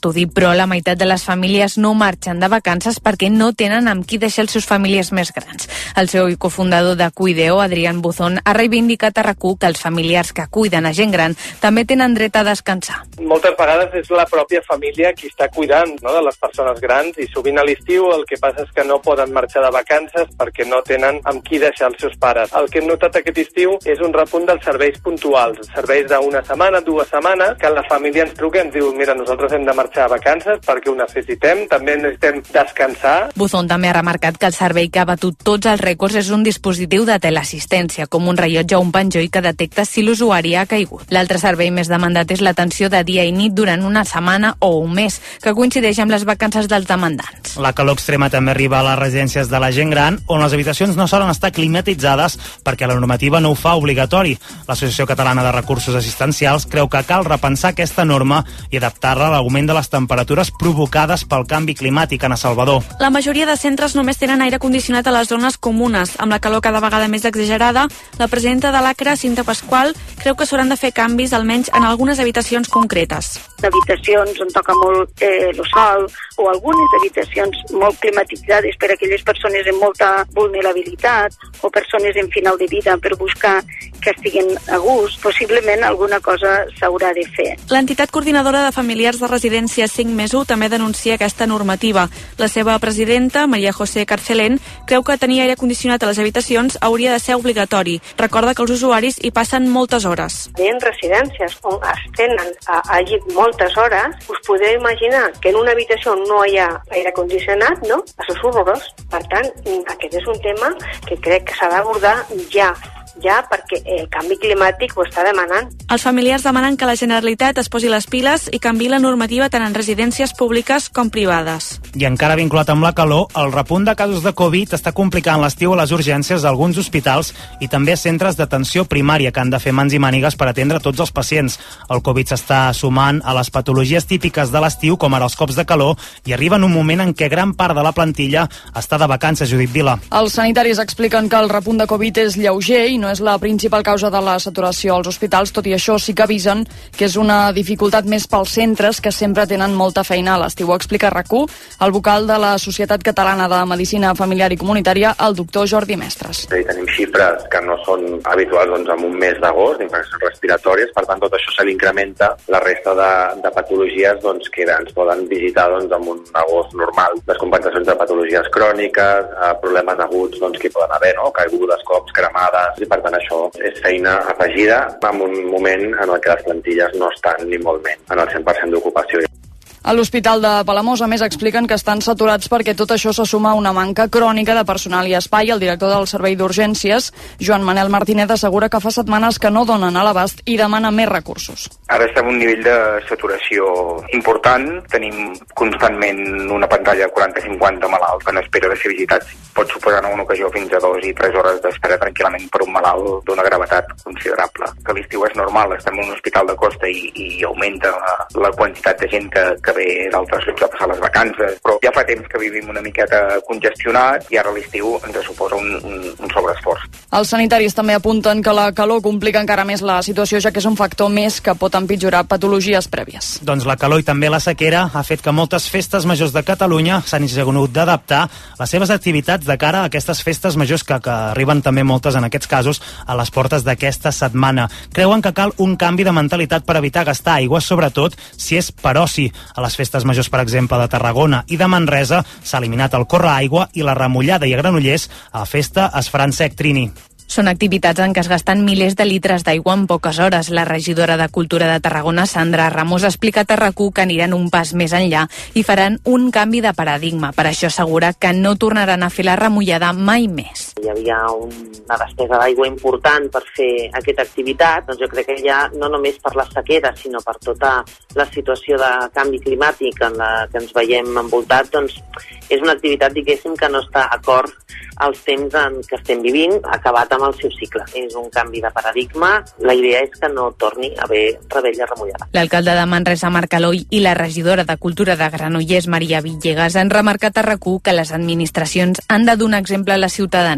estudi, però la meitat de les famílies no marxen de vacances perquè no tenen amb qui deixar els seus famílies més grans. El seu cofundador de Cuideo, Adrián Buzón, ha reivindicat a RAC1 que els familiars que cuiden a gent gran també tenen dret a descansar. Moltes vegades és la pròpia família qui està cuidant, no?, de les persones grans, i sovint a l'estiu el que passa és que no poden marxar de vacances perquè no tenen amb qui deixar els seus pares. El que hem notat aquest estiu és un repunt dels serveis puntuals, serveis d'una setmana, 2 setmanes, que la família ens truca i ens diu: mira, nosaltres hem de marxar a vacances perquè ho necessitem, també necessitem descansar. Buzón també ha remarcat que el servei que ha batut tots els rècords és un dispositiu de teleassistència, com un rellotge o un penjoll que detecta si l'usuari ha caigut. L'altre servei més demandat és l'atenció de dia i nit durant una setmana o un mes, que coincideix amb les vacances dels demandants. La calor extrema també arriba a les residències de la gent gran, on les habitacions no solen estar climatitzades perquè la normativa no ho fa obligatori. L'Associació Catalana de Recursos Assistencials creu que cal repensar aquesta norma i adaptar-la a l'augment de les temperatures provocades pel canvi climàtic. Anna Salvador. La majoria de centres només tenen aire condicionat a les zones comunes. Amb la calor cada vegada més exagerada, la presidenta de l'ACRA, Cinta Pasqual, creu que s'hauran de fer canvis almenys en algunes habitacions concretes. Habitacions on toca molt el sol, o algunes habitacions molt climatitzades per a aquelles persones amb molta vulnerabilitat o persones en final de vida per buscar que estiguin a gust. Possiblement alguna cosa s'haurà de fer. L'entitat coordinadora de familiars de residència 5+1 també denuncia aquesta normativa. La seva presidenta, Maria José Carcelén, creu que tenir aire condicionat a les habitacions hauria de ser obligatori. Recorda que els usuaris hi passen moltes hores. En residències on es tenen allí moltes hores, us podeu imaginar que en una habitació no hi ha aire condicionat, no? Això és horrorós. Per tant, aquest és un tema que crec que s'ha d'abordar ja perquè el canvi climàtic ho està demanant. Els familiars demanen que la Generalitat es posi les piles i canviï la normativa tant en residències públiques com privades. I encara vinculat amb la calor, el repunt de casos de Covid està complicant l'estiu a les urgències d'alguns hospitals i també a centres d'atenció primària que han de fer mans i mànigues per atendre tots els pacients. El Covid s'està sumant a les patologies típiques de l'estiu, com ara els cops de calor, i arriba en un moment en què gran part de la plantilla està de vacances, Judit Vila. Els sanitaris expliquen que el repunt de Covid és lleuger i no és la principal causa de la saturació als hospitals. Tot i això, sí que avisen que és una dificultat més pels centres que sempre tenen molta feina a l'estiu. Ho explica RAC1 el vocal de la Societat Catalana de Medicina Familiar i Comunitària, el doctor Jordi Mestres. Tenim xifres que no són habituals en un mes d'agost, d'infeccions respiratòries, per tant tot això se l'incrementa. La resta de patologies que ens poden visitar en un agost normal. Descompensacions de patologies cròniques, problemes aguts que hi poden haver, caigudes, cops, cremades, i per tant això és feina afegida en un moment en el que les plantilles no estan ni molt menys en el 100% d'ocupació. A l'Hospital de Palamós, a més, expliquen que estan saturats perquè tot això se suma a una manca crònica de personal i espai. El director del Servei d'Urgències, Joan Manel Martínez, assegura que fa setmanes que no donen a l'abast i demana més recursos. Ara estem a un nivell de saturació important. Tenim constantment una pantalla de 40-50 malalts en espera de ser visitats. Pot suposar en una ocasió fins a 2 i 3 hores d'espera tranquil·lament per un malalt d'una gravetat considerable. Que l'estiu és normal, estem en un hospital de costa i augmenta la quantitat de gent que ve d'altres llocs a passar les vacances, però ja fa temps que vivim una miqueta congestionat i ara l'estiu ens suposa un sobreesforç. Els sanitaris també apunten que la calor complica encara més la situació, ja que és un factor més que pot empitjorar patologies prèvies. Doncs la calor i també la sequera ha fet que moltes festes majors de Catalunya s'han hagut d'adaptar les seves activitats de cara a aquestes festes majors que arriben també moltes, en aquests casos, a les portes d'aquesta setmana. Creuen que cal un canvi de mentalitat per evitar gastar aigua, sobretot si és per oci. A les festes majors, per exemple, de Tarragona i de Manresa s'ha eliminat el correaigua i la remullada i a Granollers a la festa es farà en sec, Trini. Són activitats en què es gasten milers de litres d'aigua en poques hores. La regidora de Cultura de Tarragona, Sandra Ramos, ha explicat a RAC1 que aniran un pas més enllà i faran un canvi de paradigma. Per això assegura que no tornaran a fer la remullada mai més. Hi havia una despesa d'aigua important per fer aquesta activitat, doncs jo crec que ja no només per la sequera, sinó per tota la situació de canvi climàtic en la que ens veiem envoltats, doncs és una activitat, diguéssim, que no està d'acord als temps en què estem vivint, acabat amb el seu cicle. És un canvi de paradigma. La idea és que no torni a haver rebella remullada. L'alcalde de Manresa, Marc Aloi, i la regidora de Cultura de Granollers, Maria Villegas, han remarcat a RAC1 que les administracions han de donar exemple a la ciutadania.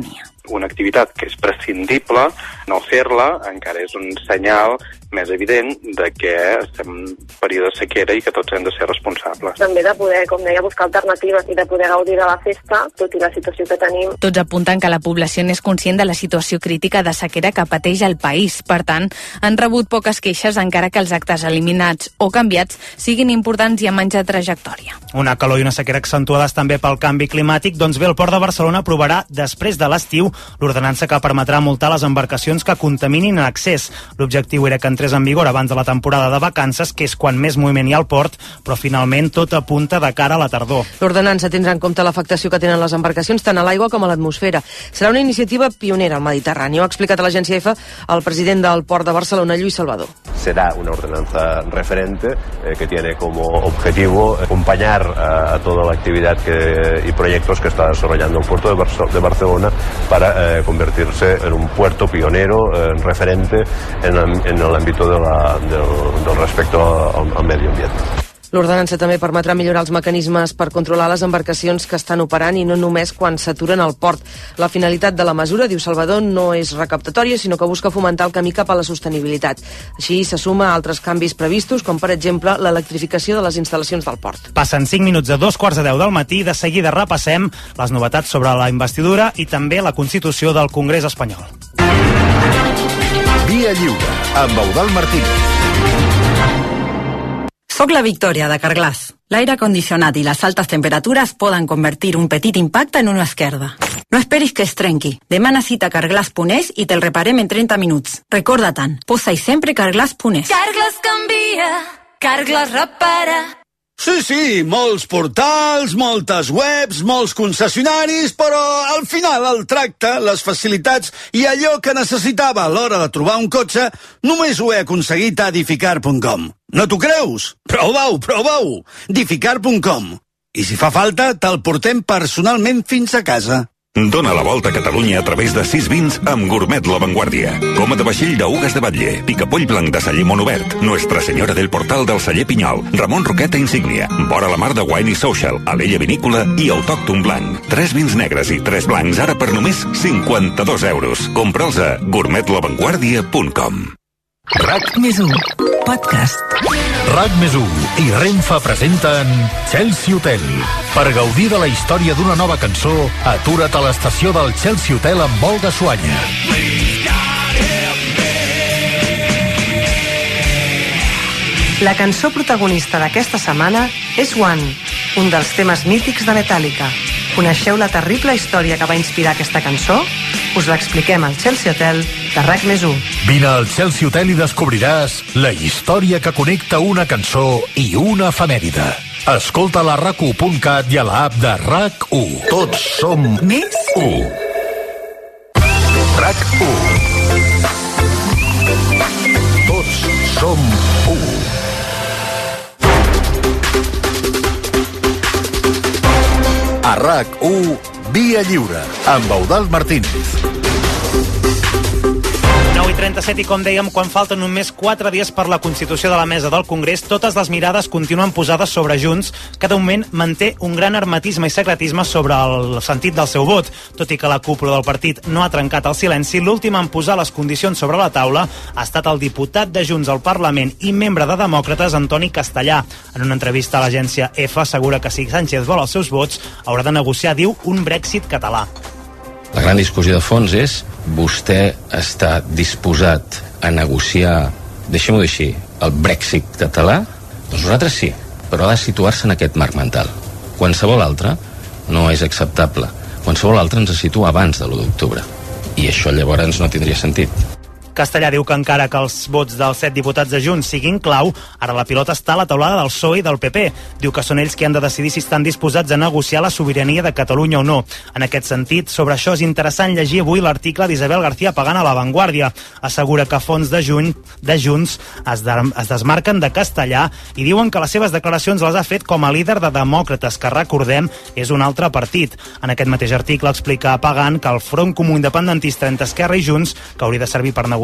una activitat que és prescindible, no fer-la encara és un senyal més evident de que estem en període de sequera i que tots hem de ser responsables. També de poder, com deia, buscar alternatives i de poder gaudir de la festa, tot i la situació que tenim. Tots apunten que la població n'és conscient de la situació crítica de sequera que pateix el país. Per tant, han rebut poques queixes encara que els actes eliminats o canviats siguin importants i amb menys de trajectòria. Una calor i una sequera accentuades també pel canvi climàtic, doncs bé, el Port de Barcelona aprovarà després de l'estiu l'ordenança que permetrà multar les embarcacions que contaminin en excés. L'objectiu era que entrés en vigor abans de la temporada de vacances, que és quan més moviment hi ha al port, però finalment tot apunta de cara a la tardor. L'ordenança tindrà en compte l'afectació que tenen les embarcacions tant a l'aigua com a l'atmosfera. Serà una iniciativa pionera al Mediterrani. Ho ha explicat a l'agència EFE el president del Port de Barcelona, Lluís Salvador. Será una ordenanza referente que tiene como objetivo acompañar a toda la actividad y proyectos que está desarrollando el puerto de Barcelona para convertirse en un puerto pionero, referente en el ámbito del respecto al medio ambiente. L'ordenança també permetrà millorar els mecanismes per controlar les embarcacions que estan operant i no només quan s'aturen al port. La finalitat de la mesura, diu Salvador, no és recaptatòria, sinó que busca fomentar el camí cap a la sostenibilitat. Així se suma a altres canvis previstos, com per exemple l'electrificació de les instal·lacions del port. Passen 5 minuts de 2:15 del matí. De seguida repassem les novetats sobre la investidura i també la Constitució del Congrés espanyol. Via Lliure, amb Eudald Martínez. Soc la Victòria, de Carglass. L'aire condicionat i les altes temperatures poden convertir un petit impacte en una esquerda. No esperis que es trenqui. Demana cita a Carglass.es i te'l reparem en 30 minuts. Recorda-te'n, posa-hi sempre Carglass.es. Carglass canvia, Carglass repara. Sí, molts portals, moltes webs, molts concessionaris, però al final el tracte, les facilitats i allò que necessitava a l'hora de trobar un cotxe només ho he aconseguit a Edificar.com. No t'ho creus? Prova-ho! Edificar.com. I si fa falta, te'l portem personalment fins a casa. Dóna la volta a Catalunya a través de 6 vins amb Gourmet La Vanguardia. Coma de vaixell d'Ugues de Batlle, picapoll blanc de celler Monobert, Nuestra Senyora del Portal del celler Pinyol, Ramon Roqueta Insígnia, Vora la Mar de Wine i Social, Alella Vinícola i Autòcton Blanc. 3 vins negres i 3 blancs ara per només 52 euros. Compra'ls a gourmetlavanguardia.com. RAC+1 Podcast. RAC+1 i Renfe presenten Chelsea Hotel. Per gaudir de la història d'una nova cançó, atura't a l'estació del Chelsea Hotel amb vol de Suanya. La cançó protagonista d'aquesta setmana és One, un dels temes mítics de Metallica. Coneixeu la terrible història que va inspirar aquesta cançó? Us l'expliquem al Chelsea Hotel de RAC+1. Vine al Chelsea Hotel i descobriràs la història que connecta una cançó i una efemèride. Escolta-la a RAC1.cat i a l'app de RAC1. Tots som més 1. RAC1. Tots som 1. A RAC1, Via Lliure, amb Eudald Martínez. 9:37 i com dèiem, quan falten només 4 dies per la constitució de la mesa del Congrés, totes les mirades continuen posades sobre Junts, que de moment manté un gran hermetisme i secretisme sobre el sentit del seu vot. Tot i que la cúpula del partit no ha trencat el silenci, l'últim en posar les condicions sobre la taula ha estat el diputat de Junts al Parlament i membre de Demòcrates, Antoni Castellà. En una entrevista a l'agència EFE assegura que si Sánchez vol els seus vots, haurà de negociar, diu, un Brexit català. La gran discussió de fons és: vostè està disposat a negociar, deixem-ho dir així, el Brexit català? Doncs nosaltres sí, però ha de situar-se en aquest marc mental. Qualsevol altre no és acceptable. Qualsevol altre ens situa abans de l'1 d'octubre. I això llavors no tindria sentit. Castellà diu que encara que els vots dels 7 diputats de Junts siguin clau, ara la pilota està a la taulada del PSOE i del PP. Diu que són ells qui han de decidir si estan disposats a negociar la sobirania de Catalunya o no. En aquest sentit, sobre això és interessant llegir avui l'article d'Isabel García Pagán a La Vanguardia. Assegura que fons de Junts es desmarquen de Castellà i diuen que les seves declaracions les ha fet com a líder de Demòcrates, que recordem és un altre partit. En aquest mateix article explica a Pagán que el Front Comú Independentista entre Esquerra i Junts, que hauria de servir per negociar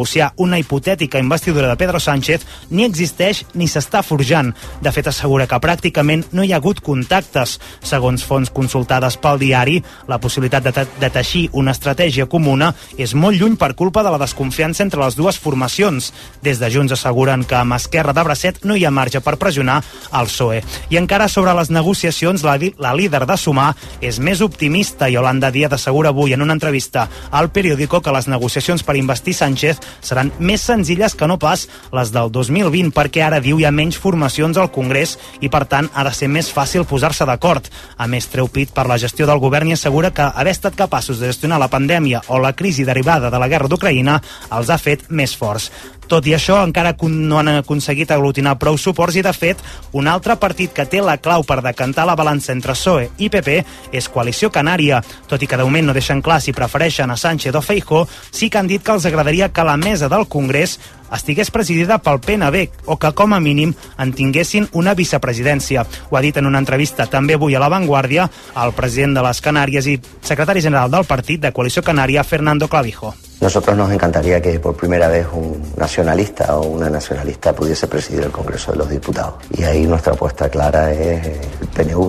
negociar una hipotètica investidura de Pedro Sánchez ni existeix ni s'està forjant. De fet, assegura que pràcticament no hi ha hagut contactes. Segons fonts consultades pel diari, la possibilitat de teixir una estratègia comuna és molt lluny per culpa de la desconfiança entre les dues formacions. Des de Junts asseguren que amb Esquerra de bracet no hi ha marge per pressionar el PSOE. I encara sobre les negociacions, la líder de Sumar és més optimista. Yolanda Díaz assegura avui en una entrevista al Periódico que les negociacions per investir Sánchez seran més senzilles que no pas les del 2020, perquè ara diu hi ha menys formacions al Congrés i per tant ha de ser més fàcil posar-se d'acord. A més, treu pit per la gestió del govern i assegura que haver estat capaços de gestionar la pandèmia o la crisi derivada de la guerra d'Ucraïna els ha fet més forts. Tot i això, encara no han aconseguit aglutinar prou suports i, de fet, un altre partit que té la clau per decantar la balança entre PSOE i PP és Coalició Canària. Tot i que de moment no deixen clar si prefereixen a Sánchez o Feijóo, sí que han dit que els agradaria que la mesa del Congrés estigués presidida pel PNB o que, com a mínim, en tinguessin una vicepresidència. Ho ha dit en una entrevista també avui a La Vanguardia el president de les Canàries i secretari general del partit de Coalició Canària, Fernando Clavijo. Nosotros nos encantaría que por primera vez un nacionalista o una nacionalista pudiese presidir el Congreso de los Diputados. Y ahí nuestra apuesta clara es el PNV.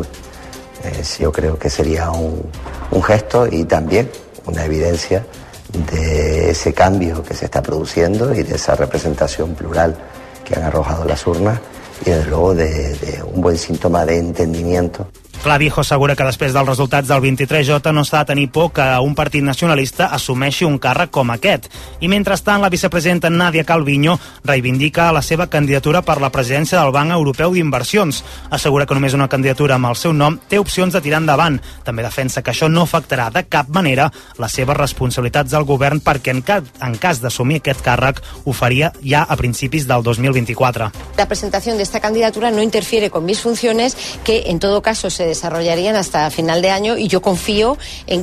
Yo creo que sería un gesto y también una evidencia de ese cambio que se está produciendo y de esa representación plural que han arrojado las urnas y desde luego de un buen síntoma de entendimiento. Clavijo assegura que després dels resultats del 23J no s'ha de tenir por que un partit nacionalista assumeixi un càrrec com aquest. I mentrestant, la vicepresidenta Nadia Calviño reivindica la seva candidatura per la presidència del Banc Europeu d'Inversions. Assegura que només una candidatura amb el seu nom té opcions de tirar endavant. També defensa que això no afectarà de cap manera les seves responsabilitats del govern perquè en cas d'assumir aquest càrrec ho faria ja a principis del 2024. La presentación de esta candidatura no interfiere con mis funciones, que en todo caso se desarrollarían hasta final de año, y yo confío en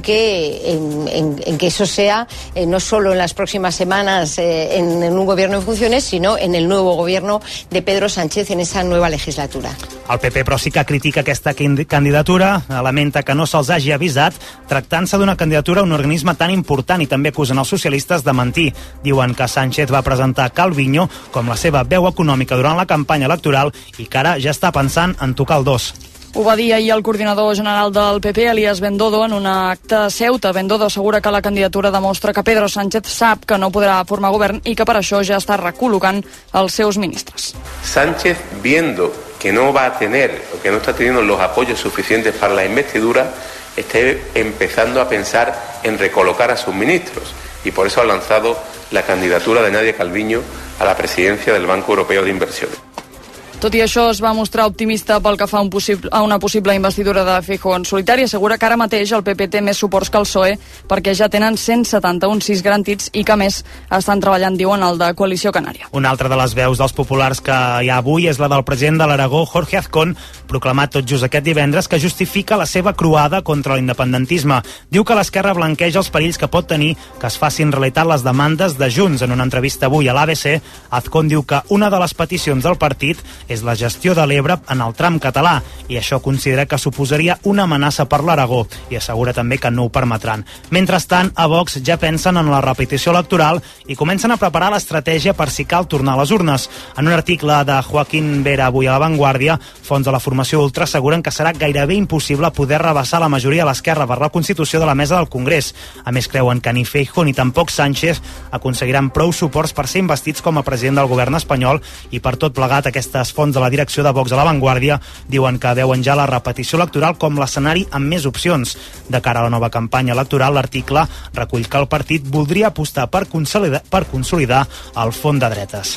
que eso sea no solo en las próximas semanas en un gobierno en funciones, sino en el nuevo gobierno de Pedro Sánchez en esa nueva legislatura. El PP, però, sí que critica aquesta candidatura, lamenta que no se'ls hagi avisat, tractant-se d'una candidatura a un organisme tan important, i també acusen els socialistes de mentir. Diuen que Sánchez va presentar Calviño com la seva veu econòmica durant la campanya electoral i que ara ja està pensant en tocar el dos. Ho va dir ahir el coordinador general del PP, Elías Bendodo, en un acte a Ceuta. Bendodo assegura que la candidatura demostra que Pedro Sánchez sap que no podrà formar govern i que per això ja està recol·locant els seus ministres. Sánchez, viendo que no va a tener o que no está teniendo los apoyos suficientes para la investidura, está empezando a pensar en recolocar a sus ministros y por eso ha lanzado la candidatura de Nadia Calviño a la presidencia del Banco Europeo de Inversiones. Tot i això, es va mostrar optimista pel que fa a una possible investidura de Feijóo en solitari. Assegura que ara mateix el PP té més suports que el PSOE perquè ja tenen 171 6 garantits i que, a més, estan treballant, diuen, el de Coalició Canària. Una altra de les veus dels populars que hi ha avui és la del president de l'Aragó, Jorge Azcón, proclamat tot just aquest divendres, que justifica la seva croada contra l'independentisme. Diu que l'esquerra blanqueja els perills que pot tenir que es facin realitat les demandes de Junts. En una entrevista avui a l'ABC, Azcón diu que una de les peticions del partit és la gestió de l'Ebre en el tram català, i això considera que suposaria una amenaça per l'Aragó, i assegura també que no ho permetran. Mentrestant, a Vox ja pensen en la repetició electoral i comencen a preparar l'estratègia per si cal tornar a les urnes. En un article de Joaquín Vera avui a La Vanguardia, fons de la formació ultra asseguren que serà gairebé impossible poder rebassar la majoria de l'esquerra per la constitució de la mesa del Congrés. A més, creuen que ni Feijóo ni tampoc Sánchez aconseguiran prou suports per ser investits com a president del govern espanyol, i per tot plegat aquestes fonts de la direcció de Vox a La Vanguardia diuen que veuen ja la repetició electoral com l'escenari amb més opcions. De cara a la nova campanya electoral, l'article recull que el partit voldria apostar per consolidar el front de dretes.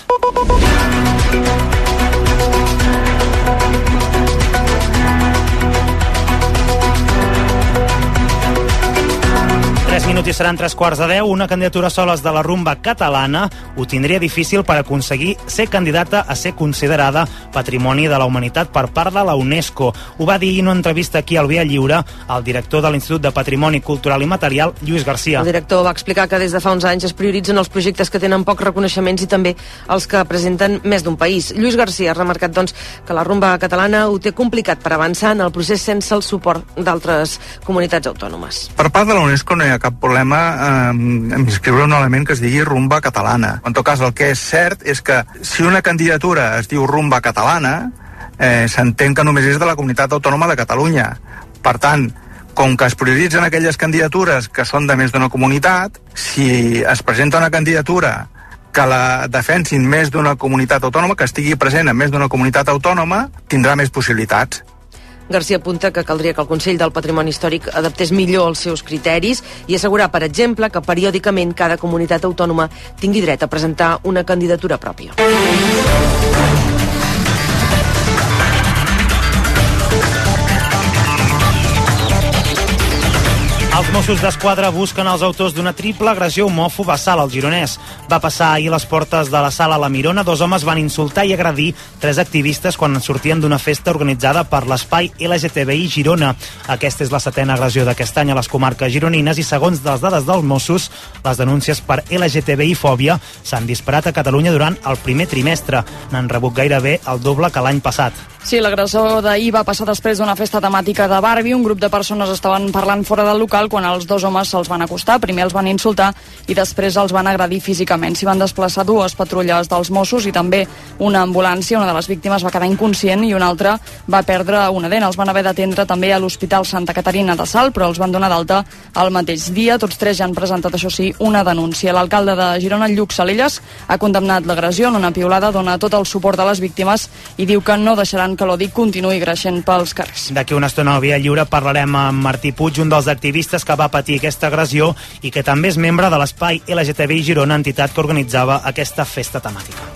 3 minuts i seran 3:15. Una candidatura soles de la rumba catalana ho tindria difícil per aconseguir ser candidata a ser considerada Patrimoni de la Humanitat per part de la UNESCO. Ho va dir en una entrevista aquí al Via Lliure el director de l'Institut de Patrimoni Cultural i Material, Lluís Garcia. El director va explicar que des de fa uns anys es prioritzen els projectes que tenen pocs reconeixements i també els que presenten més d'un país. Lluís Garcia ha remarcat, doncs, que la rumba catalana ho té complicat per avançar en el procés sense el suport d'altres comunitats autònomes. Per part de la UNESCO no hi ha cap cap problema en inscriure un element que es digui rumba catalana. En tot cas, el que és cert és que si una candidatura es diu rumba catalana, s'entén que només és de la Comunitat Autònoma de Catalunya. Per tant, com que es prioritzen aquelles candidatures que són de més d'una comunitat, si es presenta una candidatura que la defensin més d'una comunitat autònoma, que estigui present en més d'una comunitat autònoma, tindrà més possibilitats. García apunta que caldria que el Consell del Patrimoni Històric adaptés millor els seus criteris i assegurar, per exemple, que periòdicament cada comunitat autònoma tingui dret a presentar una candidatura pròpia. Els Mossos d'Esquadra busquen els autors d'una triple agressió homòfoba a Sala, al Gironès. Va passar ahir a les portes de la Sala La Mirona. 2 homes van insultar i agredir 3 activistes quan sortien d'una festa organitzada per l'espai LGTBI Girona. Aquesta és la 7a agressió d'aquest any a les comarques gironines i, segons les dades dels Mossos, les denúncies per LGTBI-fòbia s'han disparat a Catalunya durant el primer trimestre. N'han rebut gairebé el doble que l'any passat. Sí, l'agressor d'ahir va passar després d'una festa temàtica de Barbie. Un grup de persones estaven parlant fora del local quan els 2 homes se'ls van acostar. Primer els van insultar i després els van agredir físicament. S'hi van desplaçar 2 patrulles dels Mossos i també una ambulància. Una de les víctimes va quedar inconscient i una altra va perdre una dent. Els van haver d'atendre també a l'Hospital Santa Caterina de Salt, però els van donar d'alta el mateix dia. Tots 3 ja han presentat, això sí, una denúncia. L'alcalde de Girona, Lluc Salelles, ha condemnat l'agressió. En una piulada dona tot el suport a les víctimes i diu que no deixaran que l'odi continuï creixent pels carrers. D'aquí una estona al Via Lliure parlarem amb Martí Puig, un dels activistes que va patir aquesta agressió i que també és membre de l'espai LGTBI Girona, entitat que organitzava aquesta festa temàtica.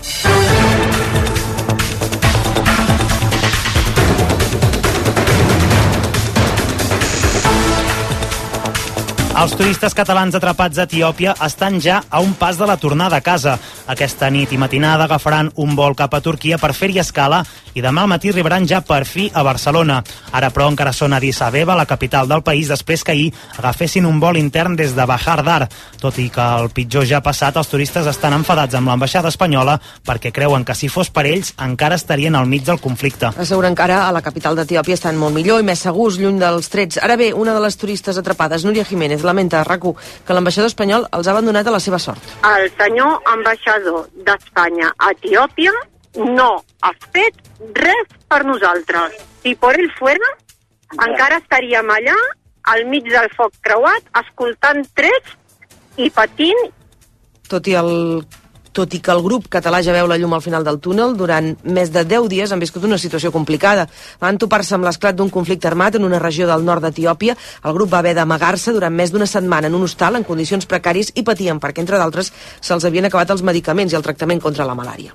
Els turistes catalans atrapats a Etiòpia estan ja a un pas de la tornada a casa. Aquesta nit i matinada agafaran un vol cap a Turquia per fer-hi escala i demà al matí arribaran ja per fi a Barcelona. Ara, però, encara són a Addis Abeba, la capital del país, després que ahir agafessin un vol intern des de Bahar Dar. Tot i que el pitjor ja ha passat, els turistes estan enfadats amb l'ambaixada espanyola perquè creuen que si fos per ells encara estarien al mig del conflicte. Asseguren que ara a la capital d'Etiòpia estan molt millor i més segurs, lluny dels trets. Ara bé, una de les turistes atrapades, Núria Jiménez, lamenta a RAC1 que l'ambaixador espanyol els ha abandonat a la seva sort. El senyor ambaixador d'Espanya a Etiòpia no ha fet res per nosaltres. Si per ell fuera, encara estaríem allà, al mig del foc creuat, escoltant trets i patint. Tot i que el grup català ja veu la llum al final del túnel, durant més de 10 dies han viscut una situació complicada. Van topar-se amb l'esclat d'un conflicte armat en una regió del nord d'Etiòpia. El grup va haver d'amagar-se durant més d'una setmana en un hostal en condicions precàries i patien perquè, entre d'altres, se'ls havien acabat els medicaments i el tractament contra la malària.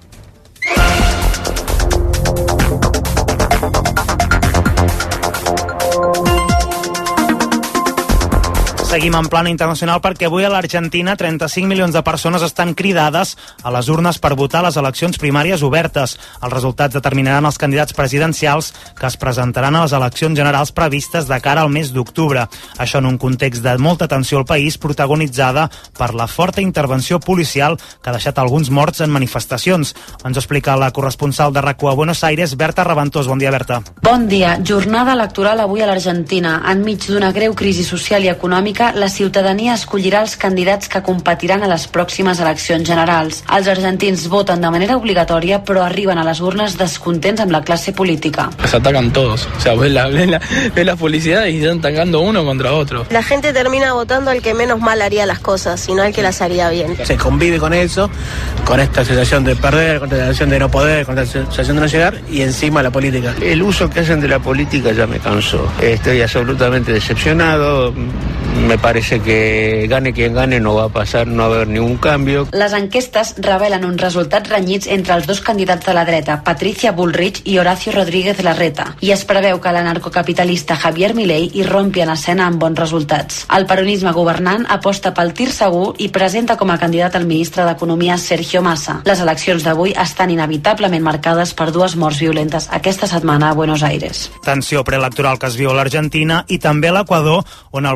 Seguim en plana internacional perquè avui a l'Argentina 35 milions de persones estan cridades a les urnes per votar les eleccions primàries obertes. Els resultats determinaran els candidats presidencials que es presentaran a les eleccions generals previstes de cara al mes d'octubre. Això en un context de molta tensió al país, protagonitzada per la forta intervenció policial que ha deixat alguns morts en manifestacions. Ens ho explica la corresponsal de RAC1 a Buenos Aires, Berta Raventós. Bon dia, Berta. Bon dia. Jornada electoral avui a l'Argentina. Enmig d'una greu crisi social i econòmica, la ciutadania escollirà els candidats que competiran a les pròximes eleccions generals. Els argentins voten de manera obligatòria, però arriben a les urnes descontents amb la classe política. Se atacan todos, o sea, ves la publicidad y están atacando uno contra otro. La gente termina votando al que menos mal haría las cosas, sino al que las haría bien. Se convive con eso, con esta sensación de perder, con esta sensación de no poder, con esta sensación de no llegar, y encima la política. El uso que hacen de la política ya me cansó. Estoy absolutamente decepcionado. Me parece que gane quien gane no va a pasar, no va a haver ningún cambio. Les enquestes revelen uns resultats renyits entre els dos candidats de la dreta, Patricia Bullrich i Horacio Rodríguez Larreta, i es preveu que l'anarcocapitalista Javier Milei irrompi en escena amb bons resultats. El peronisme governant aposta pel tir segur i presenta com a candidat el ministre d'Economia Sergio Massa. Les eleccions d'avui estan inevitablement marcades per 2 morts violentes aquesta setmana a Buenos Aires. Tensió preelectoral que es viu a l'Argentina i també a l'Equador, on el partit de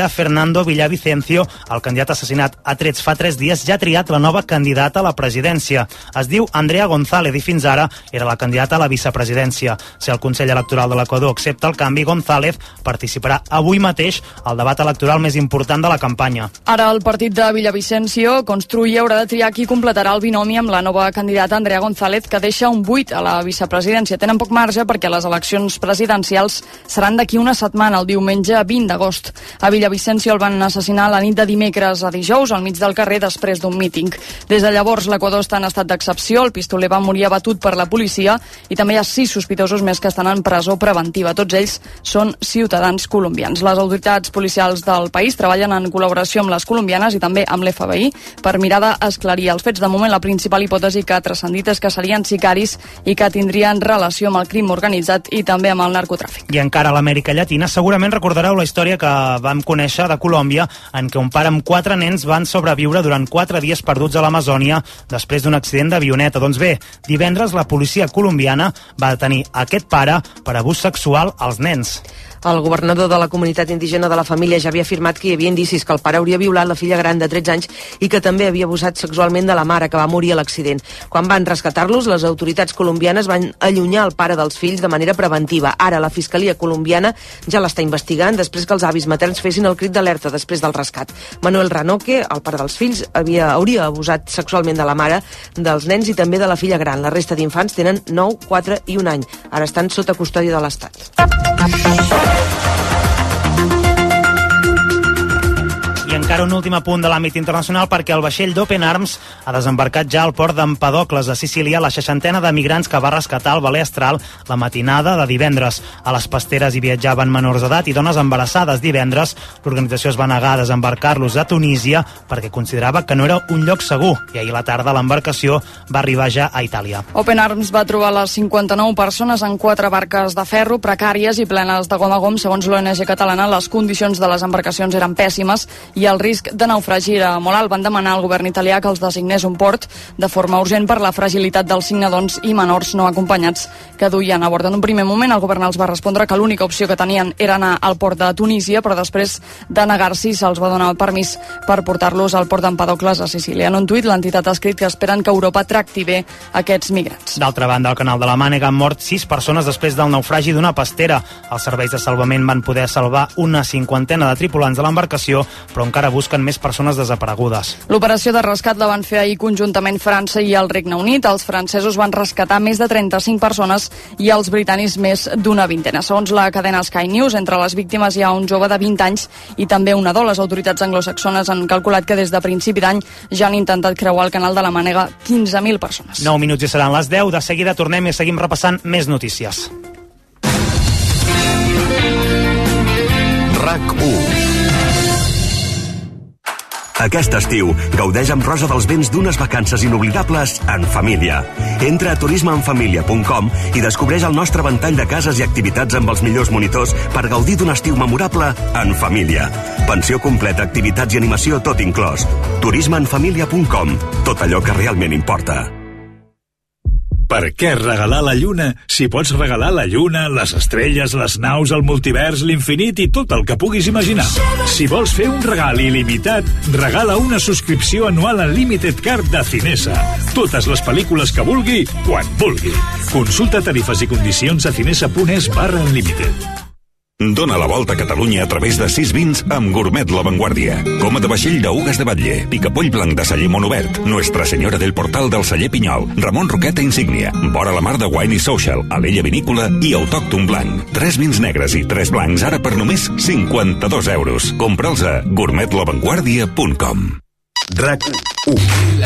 Fernando Villavicencio, el candidat assassinat a trets fa 3 dies, ja ha triat la nova candidata a la presidència. Es diu Andrea González i fins ara era la candidata a la vicepresidència. Si el Consell Electoral de l'Equador accepta el canvi, González participarà avui mateix al debat electoral més important de la campanya. Ara el partit de Villavicencio, Construir, haurà de triar qui completarà el binomi amb la nova candidata Andrea González, que deixa un buit a la vicepresidència. Tenen poc marge perquè les eleccions presidencials seran d'aquí una setmana, el diumenge 20 d'agost. A Villavicencio el van assassinar la nit de dimecres a dijous al mig del carrer després d'un míting. Des de llavors l'Equador està en estat d'excepció, el pistoler va morir abatut per la policia i també hi ha 6 sospitosos més que estan en presó preventiva. Tots ells són ciutadans colombians. Les autoritats policials del país treballen en col·laboració amb les colombianes i també amb l'FBI per mirar d'esclarir els fets. De moment, la principal hipòtesi que ha transcendit és que serien sicaris i que tindrien relació amb el crim organitzat i també amb el narcotràfic. I encara a l'Amèrica Llatina, segurament recordareu la història que vam conèixer de Colòmbia, en què un pare amb 4 nens van sobreviure durant 4 dies perduts a l'Amazònia després d'un accident d'avioneta. Doncs bé, divendres la policia colombiana va detenir aquest pare per abús sexual als nens. El governador de la comunitat indígena de la família ja havia afirmat que hi havia indicis que el pare hauria violat la filla gran de 13 anys i que també havia abusat sexualment de la mare, que va morir a l'accident. Quan van rescatar-los, les autoritats colombianes van allunyar el pare dels fills de manera preventiva. Ara la Fiscalia colombiana ja l'està investigant després que els avis materns fessin el crit d'alerta després del rescat. Manuel Ranoque, el pare dels fills, hauria abusat sexualment de la mare, dels nens i també de la filla gran. La resta d'infants tenen 9, 4 i 1 any. Ara estan sota custòdia de l'Estat. I encara un últim apunt de l'àmbit internacional, perquè el vaixell d'Open Arms ha desembarcat ja al port d'Empedocles, a Sicília, la 60ena de migrants que va rescatar el veler Astral la matinada de divendres. A les pasteres hi viatjaven menors d'edat i dones embarassades. Divendres, l'organització es va negar a desembarcar-los a Tunísia perquè considerava que no era un lloc segur, i ahir a la tarda l'embarcació va arribar ja a Itàlia. Open Arms va trobar les 59 persones en 4 barques de ferro precàries i plenes de gom a gom. Segons l'ONG catalana, les condicions de les embarcacions eren pèssimes i el risc de naufragi era molt alt. Van demanar al govern italià que els designés un port de forma urgent per la fragilitat dels signadors i menors no acompanyats que duien a bord. En un primer moment el govern els va respondre que l'única opció que tenien era anar al port de Tunísia, però després de negar-s'hi se'ls va donar permís per portar-los al port d'Empedocles a Sicília. En un tuit l'entitat ha escrit que esperen que Europa tracti bé aquests migrants. D'altra banda, al canal de la Mànega han mort 6 persones després del naufragi d'una pastera. Els serveis de salvament van poder salvar una 50ena de tripulants de l'embarcació, però encara busquen més persones desaparegudes. L'operació de rescat la van fer ahir conjuntament França i el Regne Unit. Els francesos van rescatar més de 35 persones i els britànics més d'una vintena. Segons la cadena Sky News, entre les víctimes hi ha un jove de 20 anys i també un nadó. Les autoritats anglosaxones han calculat que des de principi d'any ja han intentat creuar el canal de la Mànega 15.000 persones. 9 minuts i seran les 10. De seguida tornem i seguim repassant més notícies. RAC1. Aquest estiu, gaudeix amb Rosa dels Vents d'unes vacances inoblidables en família. Entra a turismeenfamilia.com i descobreix el nostre ventall de cases i activitats amb els millors monitors per gaudir d'un estiu memorable en família. Pensió completa, activitats i animació tot inclòs. turismeenfamilia.com. Tot allò que realment importa. Per què regalar la lluna si pots regalar la lluna, les estrelles, les naus, el multivers, l'infinit i tot el que puguis imaginar? Si vols fer un regal il·limitat, regala una subscripció anual en Limited Card de Cinesa. Totes les pel·lícules que vulgui, quan vulgui. Consulta tarifes i condicions a cinesa.es/unlimited. Dóna la volta a Catalunya a través de 6 vins amb Gourmet La Vanguardia. Coma de vaixell d'Ugues de Batlle, picapoll blanc de celler Monobert, Nuestra Senyora del Portal del celler Pinyol, Ramon Roqueta Insígnia, vora la mar de Wine i Social, Alella Vinícola i Autòcton Blanc. 3 vins negres i 3 blancs ara per només 52 euros. Compra'ls a gourmetlavanguardia.com. RAC1.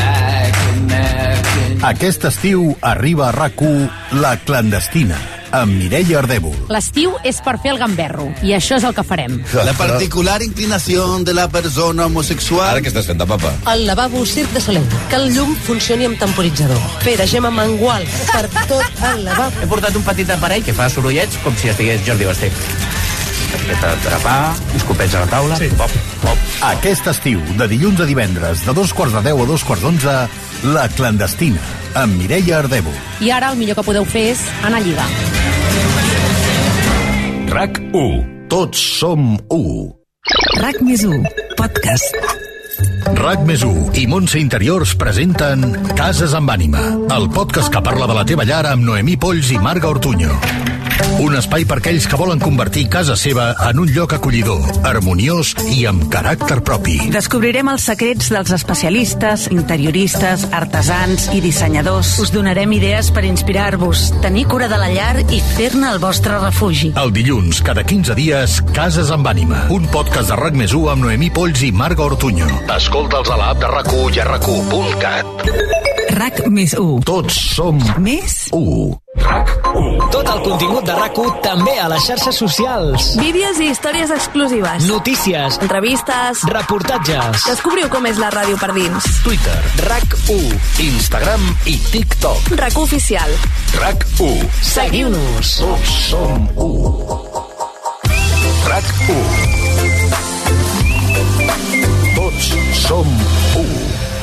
Aquest estiu arriba a RAC1 La Clandestina, amb Mireia Ardèvol. L'estiu és per fer el gamberro, i això és el que farem. La particular inclinació de la persona homosexual... Ara què estàs fent de papa? El lavabo Circ de Soleil, que el llum funcioni amb temporitzador. Pere, gema mangual, per tot el lavabo. He portat un petit aparell que fa sorollets com si estigués Jordi Basté. Targeta d'atrapar, escopets a la taula, sí. Pop, pop. Aquest estiu, de dilluns a divendres, de 2:10 a 2:11, La Clandestina, amb Mireia Ardèvol. I ara el millor que podeu fer és anar a lligar. RAC1. Tots som 1. RAC+1, podcast. RAC+1 i Montse Interiors presenten Cases amb ànima, el podcast que parla de la teva llar amb Noemí Polls i Marga Ortuño. Un espai per aquells que volen convertir casa seva en un lloc acollidor, harmoniós i amb caràcter propi. Descobrirem els secrets dels especialistes, interioristes, artesans i dissenyadors. Us donarem idees per inspirar-vos, tenir cura de la llar i fer-ne el vostre refugi. El dilluns, cada 15 dies, Cases amb ànima, un podcast de RAC+1 amb Noemí Polls i Marga Ortuño. Escolta'ls a l'app de RAC1 i a RAC1.cat. RAC+1. Tots som més 1. RAC1. Tot el contingut de RAC1 també a les xarxes socials. Vídeos i històries exclusives. Notícies. Entrevistes. Reportatges. Descobriu com és la ràdio per dins. Twitter. RAC1. Instagram i TikTok. RAC1 oficial. RAC1. Seguiu-nos. Tots som 1. RAC1. Tots som 1.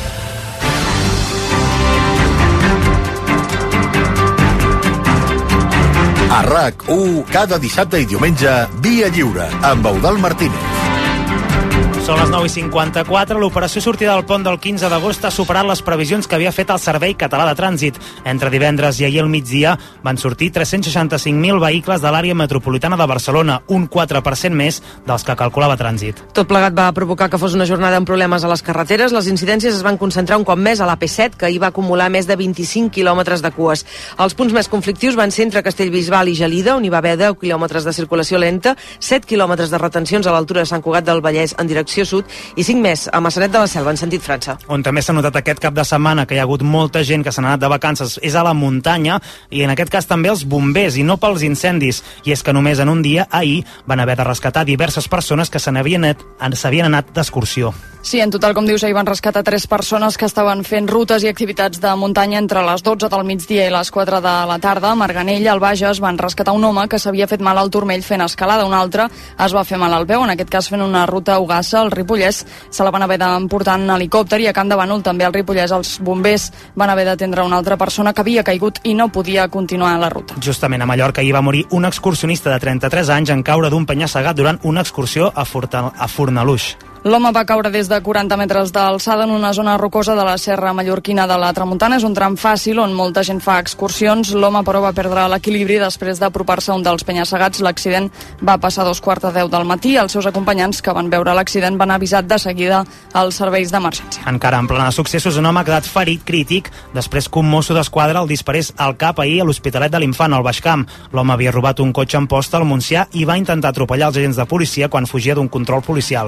A RAC1, cada dissabte i diumenge, Via Lliure, amb Eudald Martínez. Són les 9:54. L'operació sortida del pont del 15 d'agost ha superat les previsions que havia fet el Servei Català de Trànsit. Entre divendres i ahir al migdia van sortir 365.000 vehicles de l'àrea metropolitana de Barcelona, un 4% més dels que calculava Trànsit. Tot plegat va provocar que fos una jornada amb problemes a les carreteres. Les incidències es van concentrar un cop més a l'AP7, que hi va acumular més de 25 quilòmetres de cues. Els punts més conflictius van ser entre Castellbisbal i Gelida, on hi va haver 10 quilòmetres de circulació lenta, 7 quilòmetres de retencions a l'altura de Sant Cugat del Vallès en direcció sud i 5 més a Massanet de la Selva en sentit França. On també s'ha notat aquest cap de setmana que hi ha hagut molta gent que s'ha anat de vacances és a la muntanya i en aquest cas també els bombers i no pels incendis. I és que només en un dia, ahir, van haver de rescatar diverses persones que s'havien anat d'excursió. Sí, en total, com dius, ahir van rescatar 3 persones que estaven fent rutes i activitats de muntanya entre les 12 del migdia i les 4 de la tarda. A Marganell, al Bages, van rescatar un home que s'havia fet mal al turmell fent escalada. Un altre es va fer mal al peu, en aquest cas fent una ruta a Ugassa, al Ripollès. Se la van haver d'emportar en helicòpter i a Camp de Bànol, també al Ripollès, els bombers van haver d'atendre una altra persona que havia caigut i no podia continuar la ruta. Justament a Mallorca hi va morir un excursionista de 33 anys en caure d'un penya-segat durant una excursió a Fornalutx. L'home va caure des de 40 metres d'alçada en una zona rocosa de la serra mallorquina de la Tramuntana. És un tram fàcil on molta gent fa excursions. L'home, però, va perdre l'equilibri després d'apropar-se a un dels penya-segats. L'accident va passar a 9:45 del matí. Els seus acompanyants, que van veure l'accident, van avisar de seguida als serveis d'emergència. Encara en plena successos, un home ha quedat ferit crític després que un mosso d'esquadra el disparés al cap ahir a l'Hospitalet de l'Infant, al Baix Camp. L'home havia robat un cotxe en posta al Montsià i va intentar atropellar els agents de policia quan fugia d'un control policial.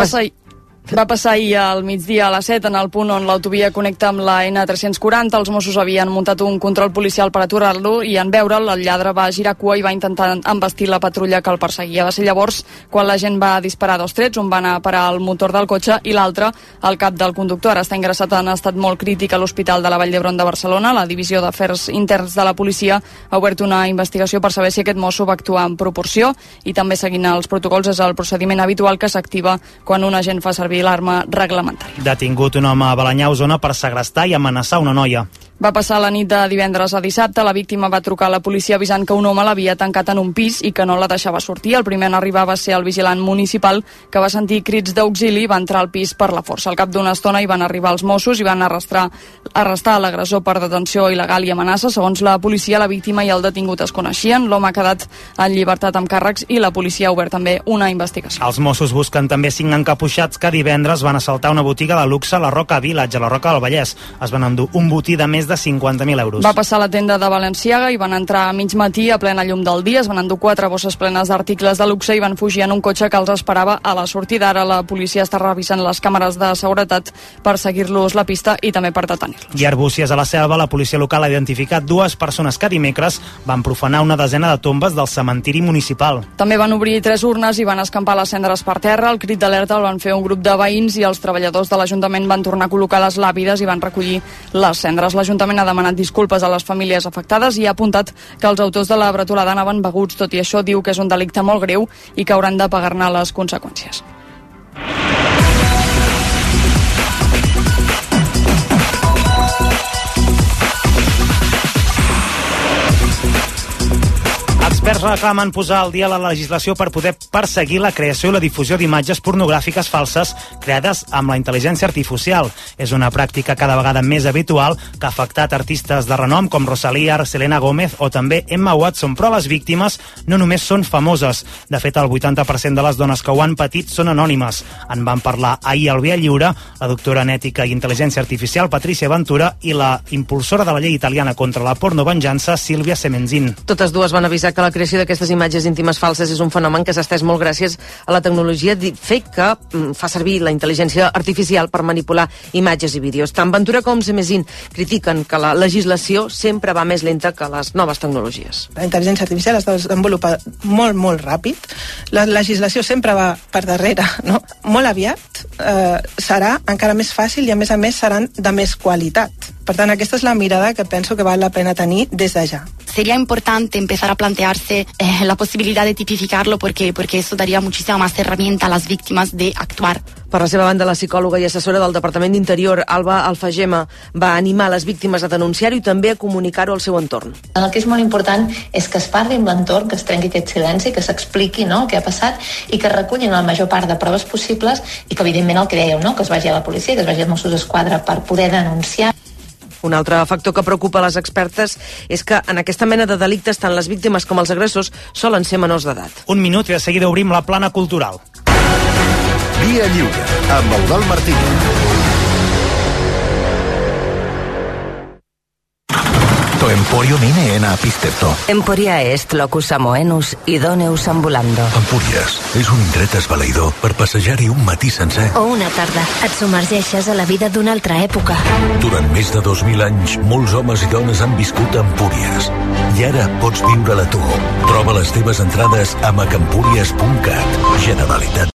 Va passar ahir al migdia a les 7 en el punt on l'autovia connecta amb la N340. Els Mossos havien muntat un control policial per aturar-lo i en veure'l el lladre va girar cua i va intentar embestir la patrulla que el perseguia. Va ser llavors quan la gent va disparar 2 trets, un va anar a parar al motor del cotxe i l'altre al cap del conductor. Ara està ingressat en estat molt crític a l'Hospital de la Vall d'Hebron de Barcelona. La Divisió d'Afers Interns de la policia ha obert una investigació per saber si aquest mosso va actuar en proporció i també seguint els protocols. És el procediment habitual que s'activa quan un agent fa servir l'arma reglamentària. Detingut un home a Balanyà, Osona, per segrestar i amenaçar una noia. Va passar la nit de divendres a dissabte. La víctima va trucar a la policia avisant que un home l'havia tancat en un pis i que no la deixava sortir. El primer en arribar va ser el vigilant municipal, que va sentir crits d'auxili i va entrar al pis per la força. Al cap d'una estona hi van arribar els Mossos i van arrestar l'agressor per detenció il·legal i amenaça. Segons la policia, la víctima i el detingut es coneixien. L'home ha quedat en llibertat amb càrrecs i la policia ha obert també una investigació. Els Mossos busquen també 5 encapuixats que divendres van assaltar una botiga de luxe a la Roca Village, a la Roca del Vallès. Es van endur un botí de més de 50.000 euros. Va passar a la tenda de Valenciaga i van entrar a mig matí a plena llum del dia. Es van endur 4 bosses plenes d'articles de luxe i van fugir en un cotxe que els esperava a la sortida. Ara la policia està revisant les càmeres de seguretat per seguir-los la pista i també per detenir-los. I a Arbúcies, a la Selva, la policia local ha identificat 2 persones que dimecres van profanar una desena de tombes del cementiri municipal. També van obrir 3 urnes i van escampar les cendres per terra. El crit d'alerta el van fer un grup de veïns i els treballadors de l'Ajuntament van tornar a col·locar les làpides i van recollir les cendres. L'Ajuntament ha demanat disculpes a les famílies afectades i ha apuntat que els autors de la bretolada anaven beguts. Tot i això, diu que és un delicte molt greu i que hauran de pagar-ne les conseqüències. Experts reclamen posar al dia la legislació per poder perseguir la creació i la difusió d'imatges pornogràfiques falses creades amb la intel·ligència artificial. És una pràctica cada vegada més habitual que ha afectat artistes de renom com Rosalía, Selena Gómez o també Emma Watson, però les víctimes no només són famoses. De fet, el 80% de les dones que ho han patit són anònimes. En van parlar ahir al Via Lliure la doctora en ètica i intel·ligència artificial Patricia Ventura i la impulsora de la llei italiana contra la pornovenjança Silvia Semenzin. Totes dues van avisar que la creació d'aquestes imatges íntimes falses és un fenomen que s'ha estès molt gràcies a la tecnologia deepfake que fa servir la intel·ligència artificial per manipular imatges i vídeos. Tant Ventura com Semenzin critiquen que la legislació sempre va més lenta que les noves tecnologies. La intel·ligència artificial es desenvolupa molt, molt ràpid. La legislació sempre va per darrere, no? Molt aviat serà encara més fàcil i a més seran de més qualitat. Per tant, aquesta és la mirada que penso que val la pena tenir des de ja. Sería importante empezar a plantearse la posibilidad de tipificarlo porque eso daría muchísima más herramienta a las víctimas de actuar. Per la seva banda, la psicòloga i assessora del Departament d'Interior, Alba Alfagema, va animar les víctimes a denunciar-ho i també a comunicar-ho al seu entorn. El que és molt important és que es parli amb l'entorn, que es trenqui aquest silenci, que s'expliqui, no, el que ha passat i que es recullin la major part de proves possibles i que, evidentment, el que dèieu, no, que es vagi a la policia, que es vagi als Mossos d'Esquadra per poder denunciar. Un altre factor que preocupa les expertes és que en aquesta mena de delictes tant les víctimes com els agressors solen ser menors d'edat. Un minut i de seguida obrim la plana cultural. Via Lliure, amb Eudald Martínez. To emporio mine en apisterto. Emporia est locus amoenus idoneus ambulando. Empúries és un indret esbalaïdor per passejar-hi un matí sencer. O una tarda. Et submergeixes a la vida d'una altra època. Durant més de 2.000 anys, molts homes i dones han viscut a Empúries. I ara pots viure-la tu. Troba les teves entrades a macempúries.cat. Generalitat.